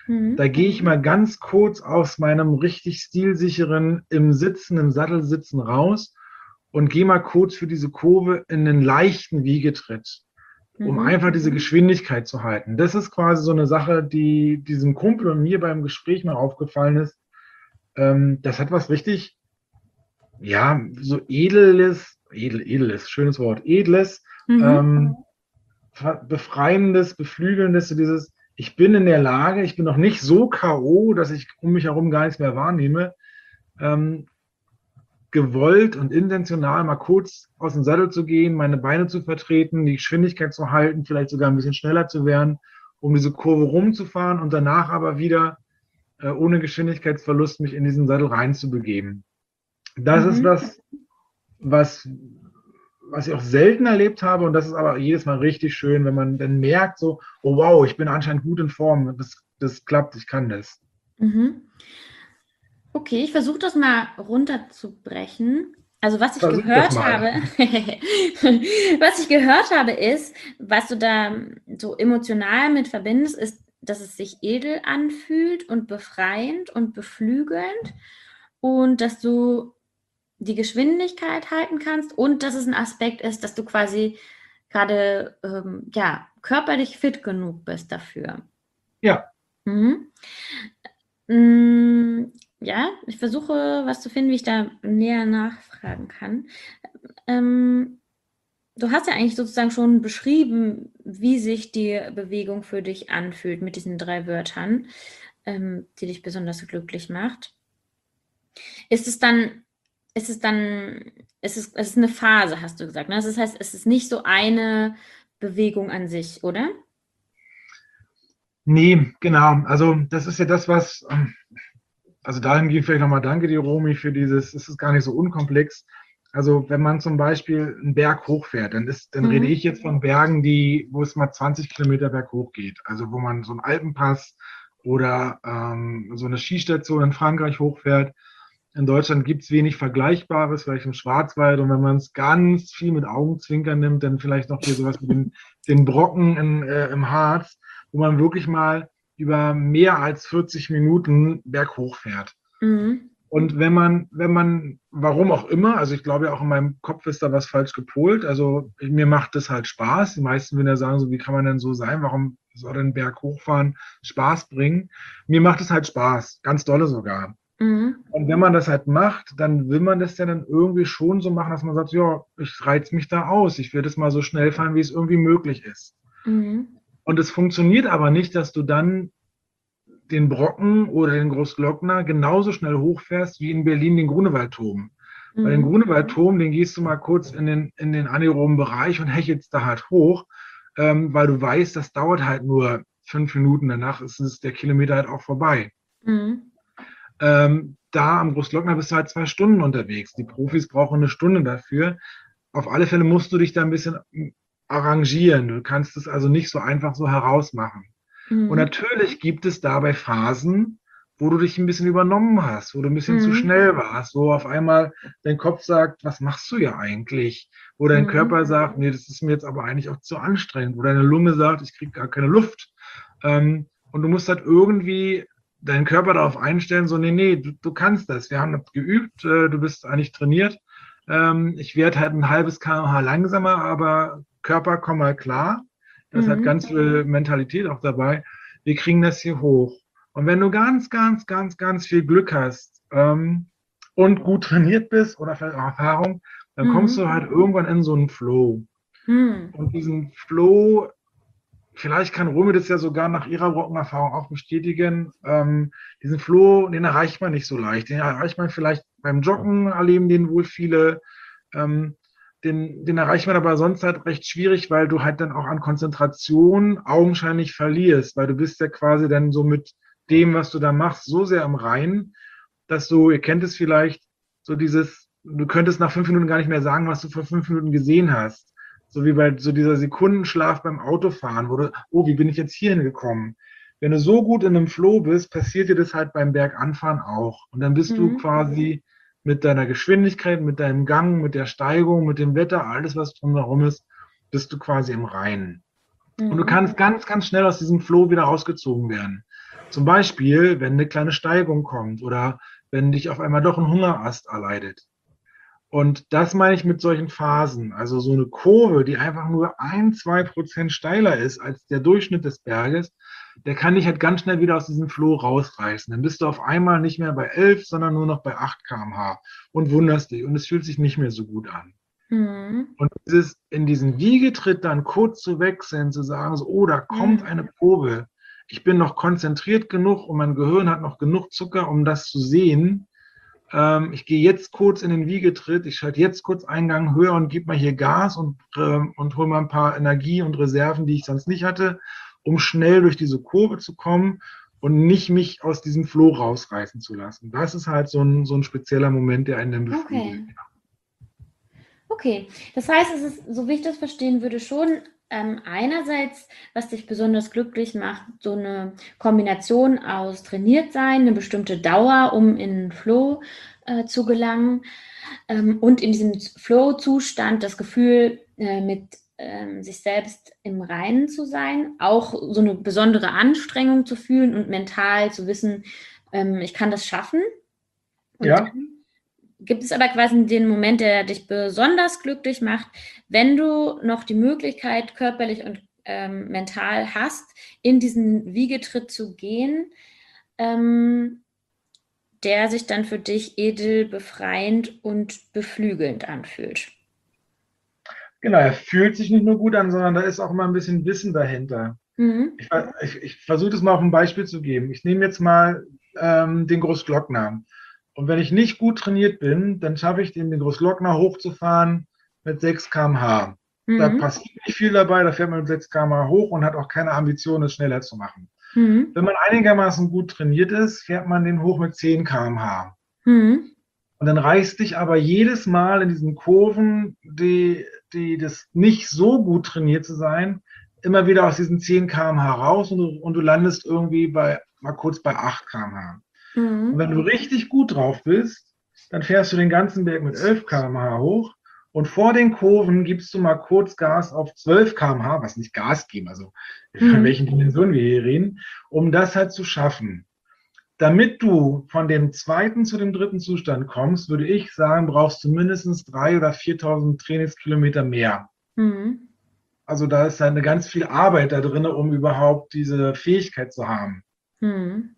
Mhm. Da gehe ich mal ganz kurz aus meinem richtig stilsicheren, im Sitzen, im Sattel sitzen raus und gehe mal kurz für diese Kurve in einen leichten Wiegetritt, um Mhm. einfach diese Geschwindigkeit zu halten. Das ist quasi so eine Sache, die diesem Kumpel und mir beim Gespräch mal aufgefallen ist. Ähm, das hat was richtig, ja, so edles, edel, edles, schönes Wort, edles, Mhm. ähm, befreiendes, beflügelndes, so dieses, ich bin in der Lage, ich bin noch nicht so K O, dass ich um mich herum gar nichts mehr wahrnehme, ähm, gewollt und intentional mal kurz aus dem Sattel zu gehen, meine Beine zu vertreten, die Geschwindigkeit zu halten, vielleicht sogar ein bisschen schneller zu werden, um diese Kurve rumzufahren und danach aber wieder äh, ohne Geschwindigkeitsverlust mich in diesen Sattel reinzubegeben. Das ist Mhm. was, was, was ich auch selten erlebt habe und das ist aber jedes Mal richtig schön, wenn man dann merkt so, oh wow, ich bin anscheinend gut in Form, das, das klappt, ich kann das. Mhm. Okay, ich versuche das mal runterzubrechen. Also was ich Versuch das gehört mal. habe, was ich gehört habe ist, was du da so emotional mit verbindest, ist, dass es sich edel anfühlt und befreiend und beflügelnd und dass du die Geschwindigkeit halten kannst und dass es ein Aspekt ist, dass du quasi gerade ähm, ja, körperlich fit genug bist dafür. Ja. Mhm. Mm, ja, ich versuche, was zu finden, wie ich da näher nachfragen kann. Ähm, du hast ja eigentlich sozusagen schon beschrieben, wie sich die Bewegung für dich anfühlt mit diesen drei Wörtern, ähm, die dich besonders glücklich macht. Ist es dann, ist es dann, ist es, es ist eine Phase, hast du gesagt, ne? Das heißt, es ist nicht so eine Bewegung an sich, oder? Nee, genau. Also das ist ja das, was, ähm, also dahingehend vielleicht nochmal danke dir, Romy, für dieses, es ist gar nicht so unkomplex. Also wenn man zum Beispiel einen Berg hochfährt, dann ist, dann rede Mhm. ich jetzt von Bergen, die, wo es mal zwanzig Kilometer berghoch geht. Also wo man so einen Alpenpass oder ähm, so eine Skistation in Frankreich hochfährt. In Deutschland gibt es wenig Vergleichbares, vielleicht im Schwarzwald. Und wenn man es ganz viel mit Augenzwinkern nimmt, dann vielleicht noch hier sowas mit den, den Brocken in, äh, im Harz, wo man wirklich mal über mehr als vierzig Minuten berghoch fährt. Mhm. Und wenn man, wenn man, warum auch immer, also ich glaube ja auch in meinem Kopf ist da was falsch gepolt. Also mir macht das halt Spaß. Die meisten würden ja sagen, so wie kann man denn so sein? Warum soll denn Berg hochfahren Spaß bringen? Mir macht es halt Spaß, ganz dolle sogar. Mhm. Und wenn man das halt macht, dann will man das ja dann irgendwie schon so machen, dass man sagt, ja, ich reiz mich da aus. Ich will das mal so schnell fahren, wie es irgendwie möglich ist. Mhm. Und es funktioniert aber nicht, dass du dann den Brocken oder den Großglockner genauso schnell hochfährst wie in Berlin den Grunewaldturm. Weil den Mhm. Grunewaldturm, den gehst du mal kurz in den, in den anaeroben Bereich und hechelst da halt hoch, ähm, weil du weißt, das dauert halt nur fünf Minuten, danach ist es der Kilometer halt auch vorbei. Mhm. Ähm, da am Großglockner bist du halt zwei Stunden unterwegs. Die Profis brauchen eine Stunde dafür. Auf alle Fälle musst du dich da ein bisschen arrangieren. Du kannst es also nicht so einfach so herausmachen. Und Mhm. natürlich gibt es dabei Phasen, wo du dich ein bisschen übernommen hast, wo du ein bisschen zu Mhm. schnell warst, wo auf einmal dein Kopf sagt, was machst du ja eigentlich? Wo dein Mhm. Körper sagt, nee, das ist mir jetzt aber eigentlich auch zu anstrengend. Wo deine Lunge sagt, ich kriege gar keine Luft. Ähm, und du musst halt irgendwie deinen Körper darauf einstellen, so, nee, nee, du, du kannst das. Wir haben das geübt, äh, du bist eigentlich trainiert. Ähm, ich werde halt ein halbes Kilometer pro Stunde langsamer, aber Körper, komm mal klar. Das hat Mhm. ganz viel Mentalität auch dabei. Wir kriegen das hier hoch. Und wenn du ganz, ganz, ganz, ganz viel Glück hast ähm, und gut trainiert bist oder vielleicht auch Erfahrung, dann kommst Mhm. du halt irgendwann in so einen Flow. Mhm. Und diesen Flow, vielleicht kann Romy das ja sogar nach ihrer Brockenerfahrung auch bestätigen, ähm, diesen Flow, den erreicht man nicht so leicht. Den erreicht man vielleicht beim Joggen, erleben den wohl viele. Ähm, den, den erreicht man aber sonst halt recht schwierig, weil du halt dann auch an Konzentration augenscheinlich verlierst, weil du bist ja quasi dann so mit dem, was du da machst, so sehr im Reinen, dass du, ihr kennt es vielleicht, so dieses, du könntest nach fünf Minuten gar nicht mehr sagen, was du vor fünf Minuten gesehen hast. So wie bei so dieser Sekundenschlaf beim Autofahren, wo du, oh, wie bin ich jetzt hier hingekommen? Wenn du so gut in einem Flow bist, passiert dir das halt beim Berganfahren auch. Und dann bist du Mhm. quasi mit deiner Geschwindigkeit, mit deinem Gang, mit der Steigung, mit dem Wetter, alles, was drumherum ist, bist du quasi im Reinen. Und du Mhm. kannst ganz, ganz schnell aus diesem Flow wieder rausgezogen werden. Zum Beispiel, wenn eine kleine Steigung kommt oder wenn dich auf einmal doch ein Hungerast erleidet. Und das meine ich mit solchen Phasen. Also so eine Kurve, die einfach nur ein, zwei Prozent steiler ist als der Durchschnitt des Berges, der kann dich halt ganz schnell wieder aus diesem Flow rausreißen. Dann bist du auf einmal nicht mehr bei elf, sondern nur noch bei acht Kilometer pro Stunde und wunderst dich. Und es fühlt sich nicht mehr so gut an. Mhm. Und dieses, in diesen Wiegetritt dann kurz zu wechseln, zu sagen, so, oh, da kommt eine Kurve. Ich bin noch konzentriert genug und mein Gehirn hat noch genug Zucker, um das zu sehen. Ähm, ich gehe jetzt kurz in den Wiegetritt, ich schalte jetzt kurz einen Gang höher und gebe mal hier Gas und, ähm, und hole mal ein paar Energie und Reserven, die ich sonst nicht hatte, um schnell durch diese Kurve zu kommen und nicht mich aus diesem Flow rausreißen zu lassen. Das ist halt so ein, so ein spezieller Moment, der einen dann beflügelt. Okay. Okay, das heißt, es ist, so wie ich das verstehen würde, schon ähm, einerseits, was dich besonders glücklich macht, so eine Kombination aus trainiert sein, eine bestimmte Dauer, um in den Flow äh, zu gelangen ähm, und in diesem Flow-Zustand das Gefühl, äh, mit ähm, sich selbst im Reinen zu sein, auch so eine besondere Anstrengung zu fühlen und mental zu wissen, ähm, ich kann das schaffen. Und ja. dann gibt es aber quasi den Moment, der dich besonders glücklich macht, wenn du noch die Möglichkeit körperlich und ähm, mental hast, in diesen Wiegetritt zu gehen, ähm, der sich dann für dich edel, befreiend und beflügelnd anfühlt. Genau, er fühlt sich nicht nur gut an, sondern da ist auch immer ein bisschen Wissen dahinter. Mhm. Ich, ich, ich versuche das mal auf ein Beispiel zu geben. Ich nehme jetzt mal ähm, den Großglockner. Und wenn ich nicht gut trainiert bin, dann schaffe ich den, den Großglockner hochzufahren mit sechs Kilometer pro Stunde. Mhm. Da passiert nicht viel dabei, da fährt man mit sechs Kilometer pro Stunde hoch und hat auch keine Ambition, es schneller zu machen. Mhm. Wenn man einigermaßen gut trainiert ist, fährt man den hoch mit zehn Kilometer pro Stunde. Mhm. Und dann reißt dich aber jedes Mal in diesen Kurven, die, die das nicht so gut trainiert zu sein, immer wieder aus diesen zehn Kilometer pro Stunde raus und du, und du landest irgendwie bei, mal kurz bei acht Kilometer pro Stunde. Und wenn du richtig gut drauf bist, dann fährst du den ganzen Berg mit elf Kilometer pro Stunde hoch und vor den Kurven gibst du mal kurz Gas auf zwölf Kilometer pro Stunde, was nicht Gas geben, also mhm. in welchen Dimensionen wir hier reden, um das halt zu schaffen. Damit du von dem zweiten zu dem dritten Zustand kommst, würde ich sagen, brauchst du mindestens dreitausend oder viertausend Trainingskilometer mehr. Mhm. Also da ist eine ganz viel Arbeit da drin, um überhaupt diese Fähigkeit zu haben. Mhm.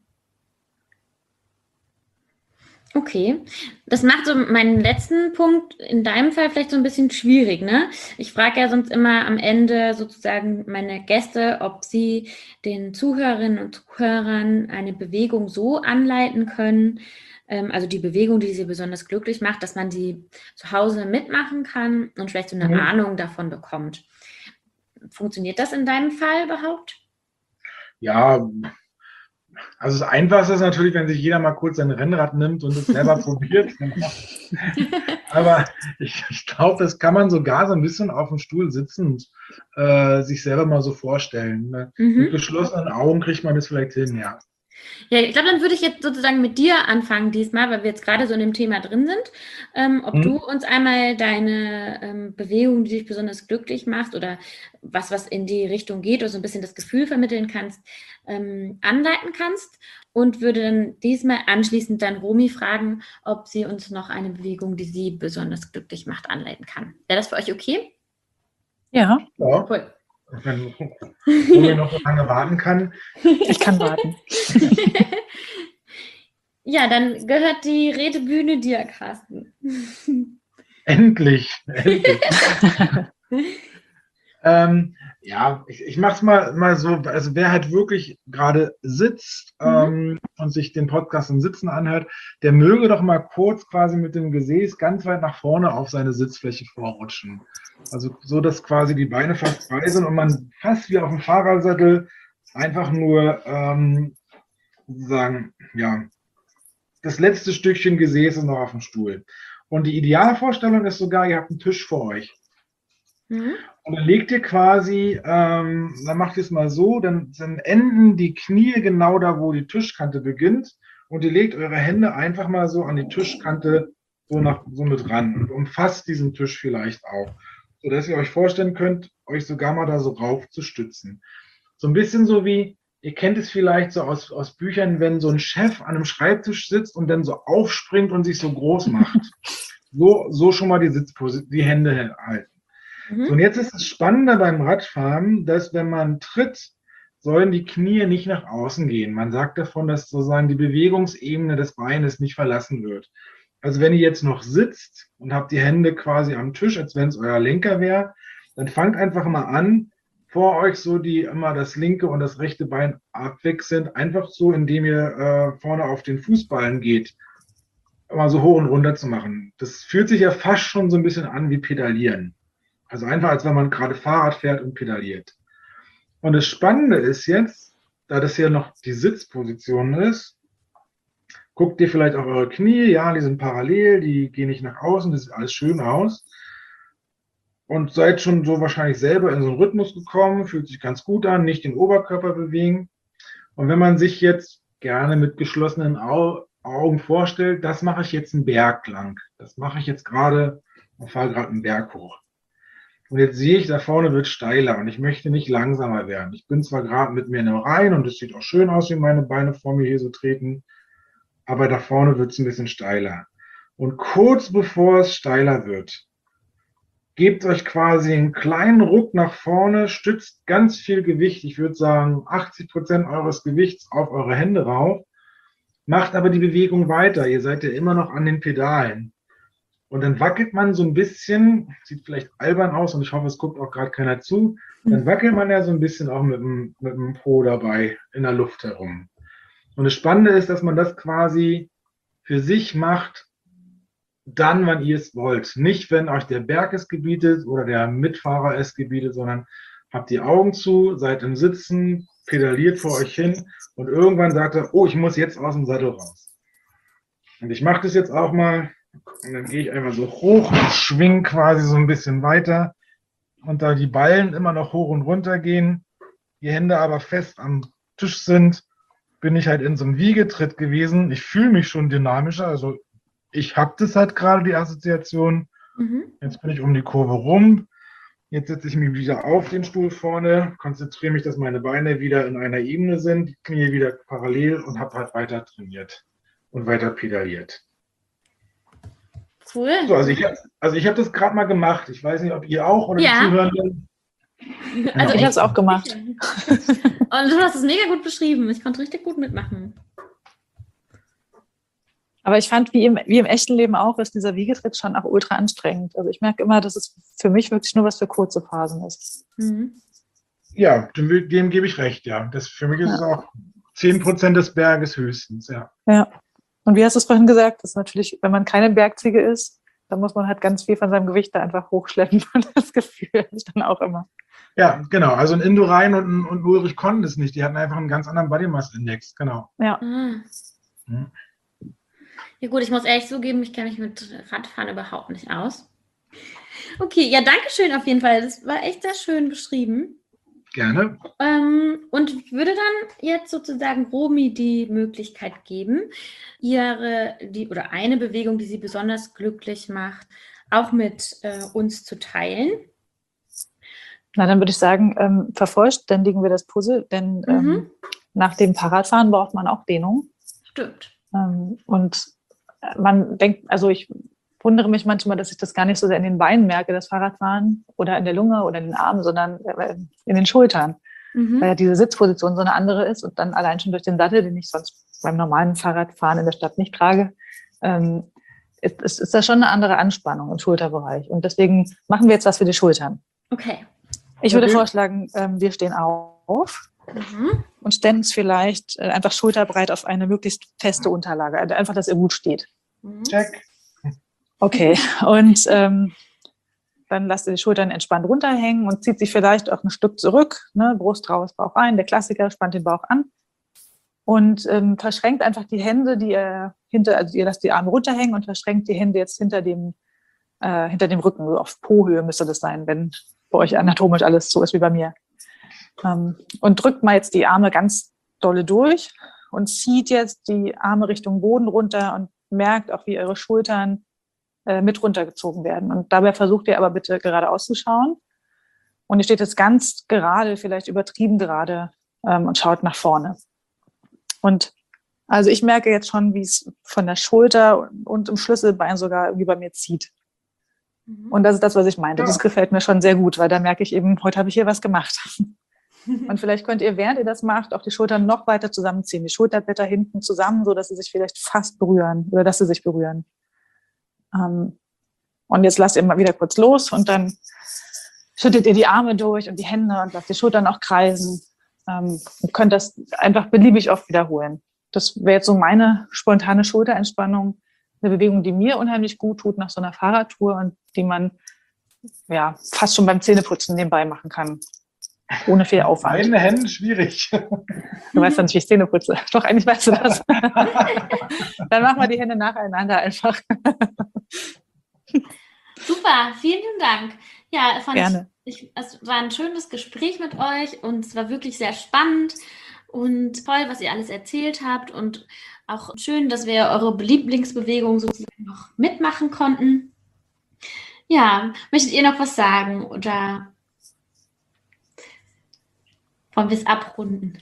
Okay, das macht so meinen letzten Punkt in deinem Fall vielleicht so ein bisschen schwierig, ne? Ich frage ja sonst immer am Ende sozusagen meine Gäste, ob sie den Zuhörerinnen und Zuhörern eine Bewegung so anleiten können, ähm, also die Bewegung, die sie besonders glücklich macht, dass man die zu Hause mitmachen kann und vielleicht so eine mhm. Ahnung davon bekommt. Funktioniert das in deinem Fall überhaupt? Ja, also das Einfachste ist natürlich, wenn sich jeder mal kurz sein Rennrad nimmt und es selber probiert. Aber ich, ich glaube, das kann man sogar so ein bisschen auf dem Stuhl sitzen und äh, sich selber mal so vorstellen. Ne? Mhm. Mit geschlossenen Augen kriegt man das vielleicht hin, ja. Ja, ich glaube, dann würde ich jetzt sozusagen mit dir anfangen diesmal, weil wir jetzt gerade so in dem Thema drin sind. Ähm, ob mhm. du uns einmal deine ähm, Bewegung, die dich besonders glücklich macht oder was, was in die Richtung geht oder so ein bisschen das Gefühl vermitteln kannst, ähm, anleiten kannst. Und würde dann diesmal anschließend dann Romy fragen, ob sie uns noch eine Bewegung, die sie besonders glücklich macht, anleiten kann. Wäre das für euch okay? Ja. Ja. Cool. Wenn Romy noch so lange warten kann. Ich kann warten. Ja, dann gehört die Redebühne dir, Carsten. Endlich, endlich. ähm, ja, ich, ich mache es mal, mal so, also wer halt wirklich gerade sitzt mhm. ähm, und sich den Podcast im Sitzen anhört, der möge doch mal kurz quasi mit dem Gesäß ganz weit nach vorne auf seine Sitzfläche vorrutschen. Also so, dass quasi die Beine fast frei sind und man fast wie auf dem Fahrersattel einfach nur ähm, sozusagen, ja, das letzte Stückchen Gesäß ist noch auf dem Stuhl. Und die Idealvorstellung ist sogar, ihr habt einen Tisch vor euch. Mhm. Und dann legt ihr quasi, ähm, dann macht ihr es mal so, dann, dann enden die Knie genau da, wo die Tischkante beginnt. Und ihr legt eure Hände einfach mal so an die Tischkante so, nach, so mit ran und umfasst diesen Tisch vielleicht auch. Sodass ihr euch vorstellen könnt, euch sogar mal da so rauf zu stützen. So ein bisschen so wie, Ihr kennt es vielleicht so aus, aus Büchern, wenn so ein Chef an einem Schreibtisch sitzt und dann so aufspringt und sich so groß macht. So, so schon mal die Sitzposition, die Hände halten. Mhm. So, und jetzt ist das Spannende beim Radfahren, dass wenn man tritt, sollen die Knie nicht nach außen gehen. Man sagt davon, dass sozusagen die Bewegungsebene des Beines nicht verlassen wird. Also wenn ihr jetzt noch sitzt und habt die Hände quasi am Tisch, als wenn es euer Lenker wäre, dann fangt einfach mal an, vor euch so die immer das linke und das rechte Bein abwechselnd, einfach so, indem ihr äh, vorne auf den Fußballen geht, mal so hoch und runter zu machen. Das fühlt sich ja fast schon so ein bisschen an wie Pedalieren. Also einfach, als wenn man gerade Fahrrad fährt und pedaliert. Und das Spannende ist jetzt, da das hier noch die Sitzposition ist, guckt ihr vielleicht auf eure Knie, ja, die sind parallel, die gehen nicht nach außen, das sieht alles schön aus. Und seid schon so wahrscheinlich selber in so einen Rhythmus gekommen, fühlt sich ganz gut an, nicht den Oberkörper bewegen. Und wenn man sich jetzt gerne mit geschlossenen Augen vorstellt, das mache ich jetzt einen Berg lang. Das mache ich jetzt gerade und fahre gerade einen Berg hoch. Und jetzt sehe ich, da vorne wird steiler und ich möchte nicht langsamer werden. Ich bin zwar gerade mit mir in der Reihe und es sieht auch schön aus, wie meine Beine vor mir hier so treten, aber da vorne wird es ein bisschen steiler. Und kurz bevor es steiler wird, gebt euch quasi einen kleinen Ruck nach vorne, stützt ganz viel Gewicht, ich würde sagen achtzig Prozent eures Gewichts auf eure Hände rauf, macht aber die Bewegung weiter. Ihr seid ja immer noch an den Pedalen. Und dann wackelt man so ein bisschen, sieht vielleicht albern aus und ich hoffe, es guckt auch gerade keiner zu, dann wackelt man ja so ein bisschen auch mit dem, mit dem Po dabei in der Luft herum. Und das Spannende ist, dass man das quasi für sich macht, dann, wann ihr es wollt. Nicht, wenn euch der Berg es gebietet oder der Mitfahrer es gebietet, sondern habt die Augen zu, seid im Sitzen, pedaliert vor euch hin und irgendwann sagt er, oh, ich muss jetzt aus dem Sattel raus. Und ich mache das jetzt auch mal. Und dann gehe ich einfach so hoch und schwinge quasi so ein bisschen weiter. Und da die Ballen immer noch hoch und runter gehen, die Hände aber fest am Tisch sind, bin ich halt in so einem Wiegetritt gewesen. Ich fühle mich schon dynamischer. Also ich habe das halt gerade, die Assoziation. Mhm. Jetzt bin ich um die Kurve rum. Jetzt setze ich mich wieder auf den Stuhl vorne, konzentriere mich, dass meine Beine wieder in einer Ebene sind, die Knie wieder parallel und habe halt weiter trainiert und weiter pedaliert. Cool. So, also ich, also ich habe das gerade mal gemacht. Ich weiß nicht, ob ihr auch oder ja. die Zuhörenden. Also ich habe es auch gemacht. Und du hast es mega gut beschrieben. Ich konnte richtig gut mitmachen. Aber ich fand, wie im, wie im echten Leben auch, ist dieser Wiegetritt schon auch ultra anstrengend. Also ich merke immer, dass es für mich wirklich nur was für kurze Phasen ist. Mhm. Ja, dem, dem gebe ich recht, ja. Das, für mich ist ja. es auch zehn Prozent des Berges höchstens, ja. Ja. Und wie hast du es vorhin gesagt, das ist natürlich, wenn man keine Bergziege ist, dann muss man halt ganz viel von seinem Gewicht da einfach hochschleppen. Und das Gefühl habe ich dann auch immer. Ja, genau. Also ein Indurain und ein und Ulrich konnten es nicht. Die hatten einfach einen ganz anderen Body Mass Index, genau. Ja. Ah. Hm. Ja gut, ich muss ehrlich zugeben, ich kenne mich mit Radfahren überhaupt nicht aus. Okay, ja, danke schön auf jeden Fall. Das war echt sehr schön beschrieben. Gerne. Ähm, und würde dann jetzt sozusagen Romy die Möglichkeit geben, ihre, die oder eine Bewegung, die sie besonders glücklich macht, auch mit äh, uns zu teilen. Na, dann würde ich sagen, ähm, vervollständigen wir das Puzzle, denn mhm. ähm, nach dem Fahrradfahren braucht man auch Dehnung. Stimmt. Ähm, und man denkt, also ich wundere mich manchmal, dass ich das gar nicht so sehr in den Beinen merke, das Fahrradfahren oder in der Lunge oder in den Armen, sondern in den Schultern, mhm. weil ja diese Sitzposition so eine andere ist und dann allein schon durch den Sattel, den ich sonst beim normalen Fahrradfahren in der Stadt nicht trage, ähm, ist, ist, ist da schon eine andere Anspannung im Schulterbereich. Und deswegen machen wir jetzt was für die Schultern. Okay. Ich würde okay. vorschlagen, ähm, wir stehen auf mhm. und stellen uns vielleicht äh, einfach schulterbreit auf eine möglichst feste Unterlage, also einfach, dass ihr gut steht. Check. Okay, und ähm, dann lasst ihr die Schultern entspannt runterhängen und zieht sich vielleicht auch ein Stück zurück, ne? Brust raus, Bauch rein, der Klassiker, spannt den Bauch an und ähm, verschränkt einfach die Hände, die ihr hinter, also ihr lasst die Arme runterhängen und verschränkt die Hände jetzt hinter dem, äh, hinter dem Rücken, so auf Po-Höhe müsste das sein, wenn bei euch anatomisch alles so ist wie bei mir. Ähm, und drückt mal jetzt die Arme ganz dolle durch und zieht jetzt die Arme Richtung Boden runter und merkt auch, wie eure Schultern mit runtergezogen werden. Und dabei versucht ihr aber bitte geradeaus zu schauen. Und ihr steht jetzt ganz gerade, vielleicht übertrieben gerade ähm, und schaut nach vorne. Und also ich merke jetzt schon, wie es von der Schulter und, und im Schlüsselbein sogar irgendwie bei mir zieht. Mhm. Und das ist das, was ich meinte. Ja. Das gefällt mir schon sehr gut, weil da merke ich eben, heute habe ich hier was gemacht. Und vielleicht könnt ihr, während ihr das macht, auch die Schultern noch weiter zusammenziehen. Die Schulterblätter hinten zusammen, so dass sie sich vielleicht fast berühren oder dass sie sich berühren. Ähm, und jetzt lasst ihr mal wieder kurz los und dann schüttet ihr die Arme durch und die Hände und lasst die Schultern auch kreisen. Ähm, und könnt das einfach beliebig oft wiederholen. Das wäre jetzt so meine spontane Schulterentspannung. Eine Bewegung, die mir unheimlich gut tut nach so einer Fahrradtour und die man ja fast schon beim Zähneputzen nebenbei machen kann. Ohne viel Aufwand. Meine Hände schwierig. Du weißt ja nicht, wie ich Zähne putze. Doch, eigentlich weißt du das. Dann machen wir die Hände nacheinander einfach. Super, vielen, vielen Dank. Ja, fand Gerne. Ich, es war ein schönes Gespräch mit euch und es war wirklich sehr spannend und toll, was ihr alles erzählt habt und auch schön, dass wir eure Lieblingsbewegung sozusagen noch mitmachen konnten. Ja, möchtet ihr noch was sagen oder wollen wir es abrunden?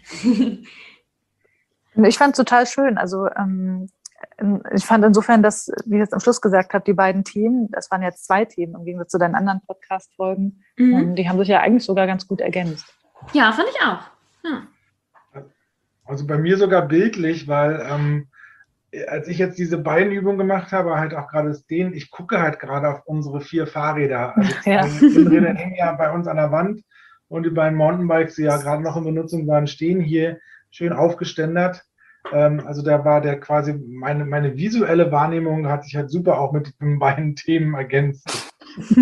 Ich fand es total schön. Also ähm, ich fand insofern, dass, wie ich jetzt am Schluss gesagt habe, die beiden Themen, das waren jetzt zwei Themen im Gegensatz zu deinen anderen Podcast-Folgen, mhm. ähm, die haben sich ja eigentlich sogar ganz gut ergänzt. Ja, fand ich auch. Ja. Also bei mir sogar bildlich, weil ähm, als ich jetzt diese Beinübung gemacht habe, halt auch gerade das Dehnen, ich gucke halt gerade auf unsere vier Fahrräder. Also ja. die Räder hängen ja bei uns an der Wand und die beiden Mountainbikes, die ja gerade noch in Benutzung waren, stehen hier schön aufgeständert. Ähm, also da war der quasi, meine, meine visuelle Wahrnehmung hat sich halt super auch mit den beiden Themen ergänzt.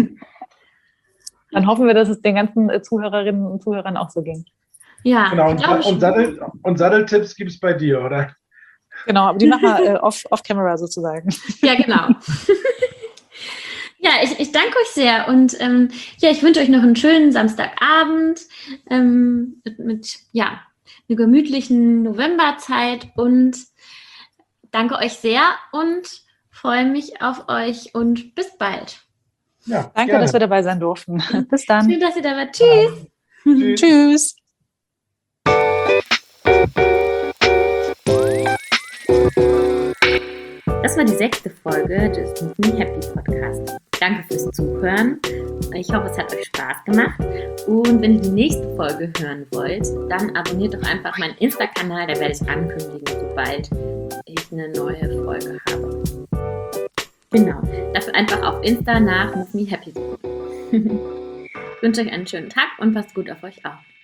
Dann hoffen wir, dass es den ganzen Zuhörerinnen und Zuhörern auch so ging. Ja, genau. Und, und, Sattel, und Satteltipps gibt es bei dir, oder? Genau, aber die machen wir äh, off, off camera sozusagen. Ja, genau. Ja, ich, ich danke euch sehr und ähm, ja, ich wünsche euch noch einen schönen Samstagabend ähm, mit, mit ja, einer gemütlichen Novemberzeit und danke euch sehr und freue mich auf euch und bis bald. Ja, danke, gerne. Dass wir dabei sein durften. Bis dann. Schön, dass ihr dabei wart. Tschüss. Ja. Tschüss. Das war die sechste Folge des Move Me Happy Podcast. Danke fürs Zuhören. Ich hoffe, es hat euch Spaß gemacht. Und wenn ihr die nächste Folge hören wollt, dann abonniert doch einfach meinen Insta-Kanal, da werde ich ankündigen, sobald ich eine neue Folge habe. Genau, dafür einfach auf Insta nach Move Me Happy suchen. Ich wünsche euch einen schönen Tag und passt gut auf euch auf.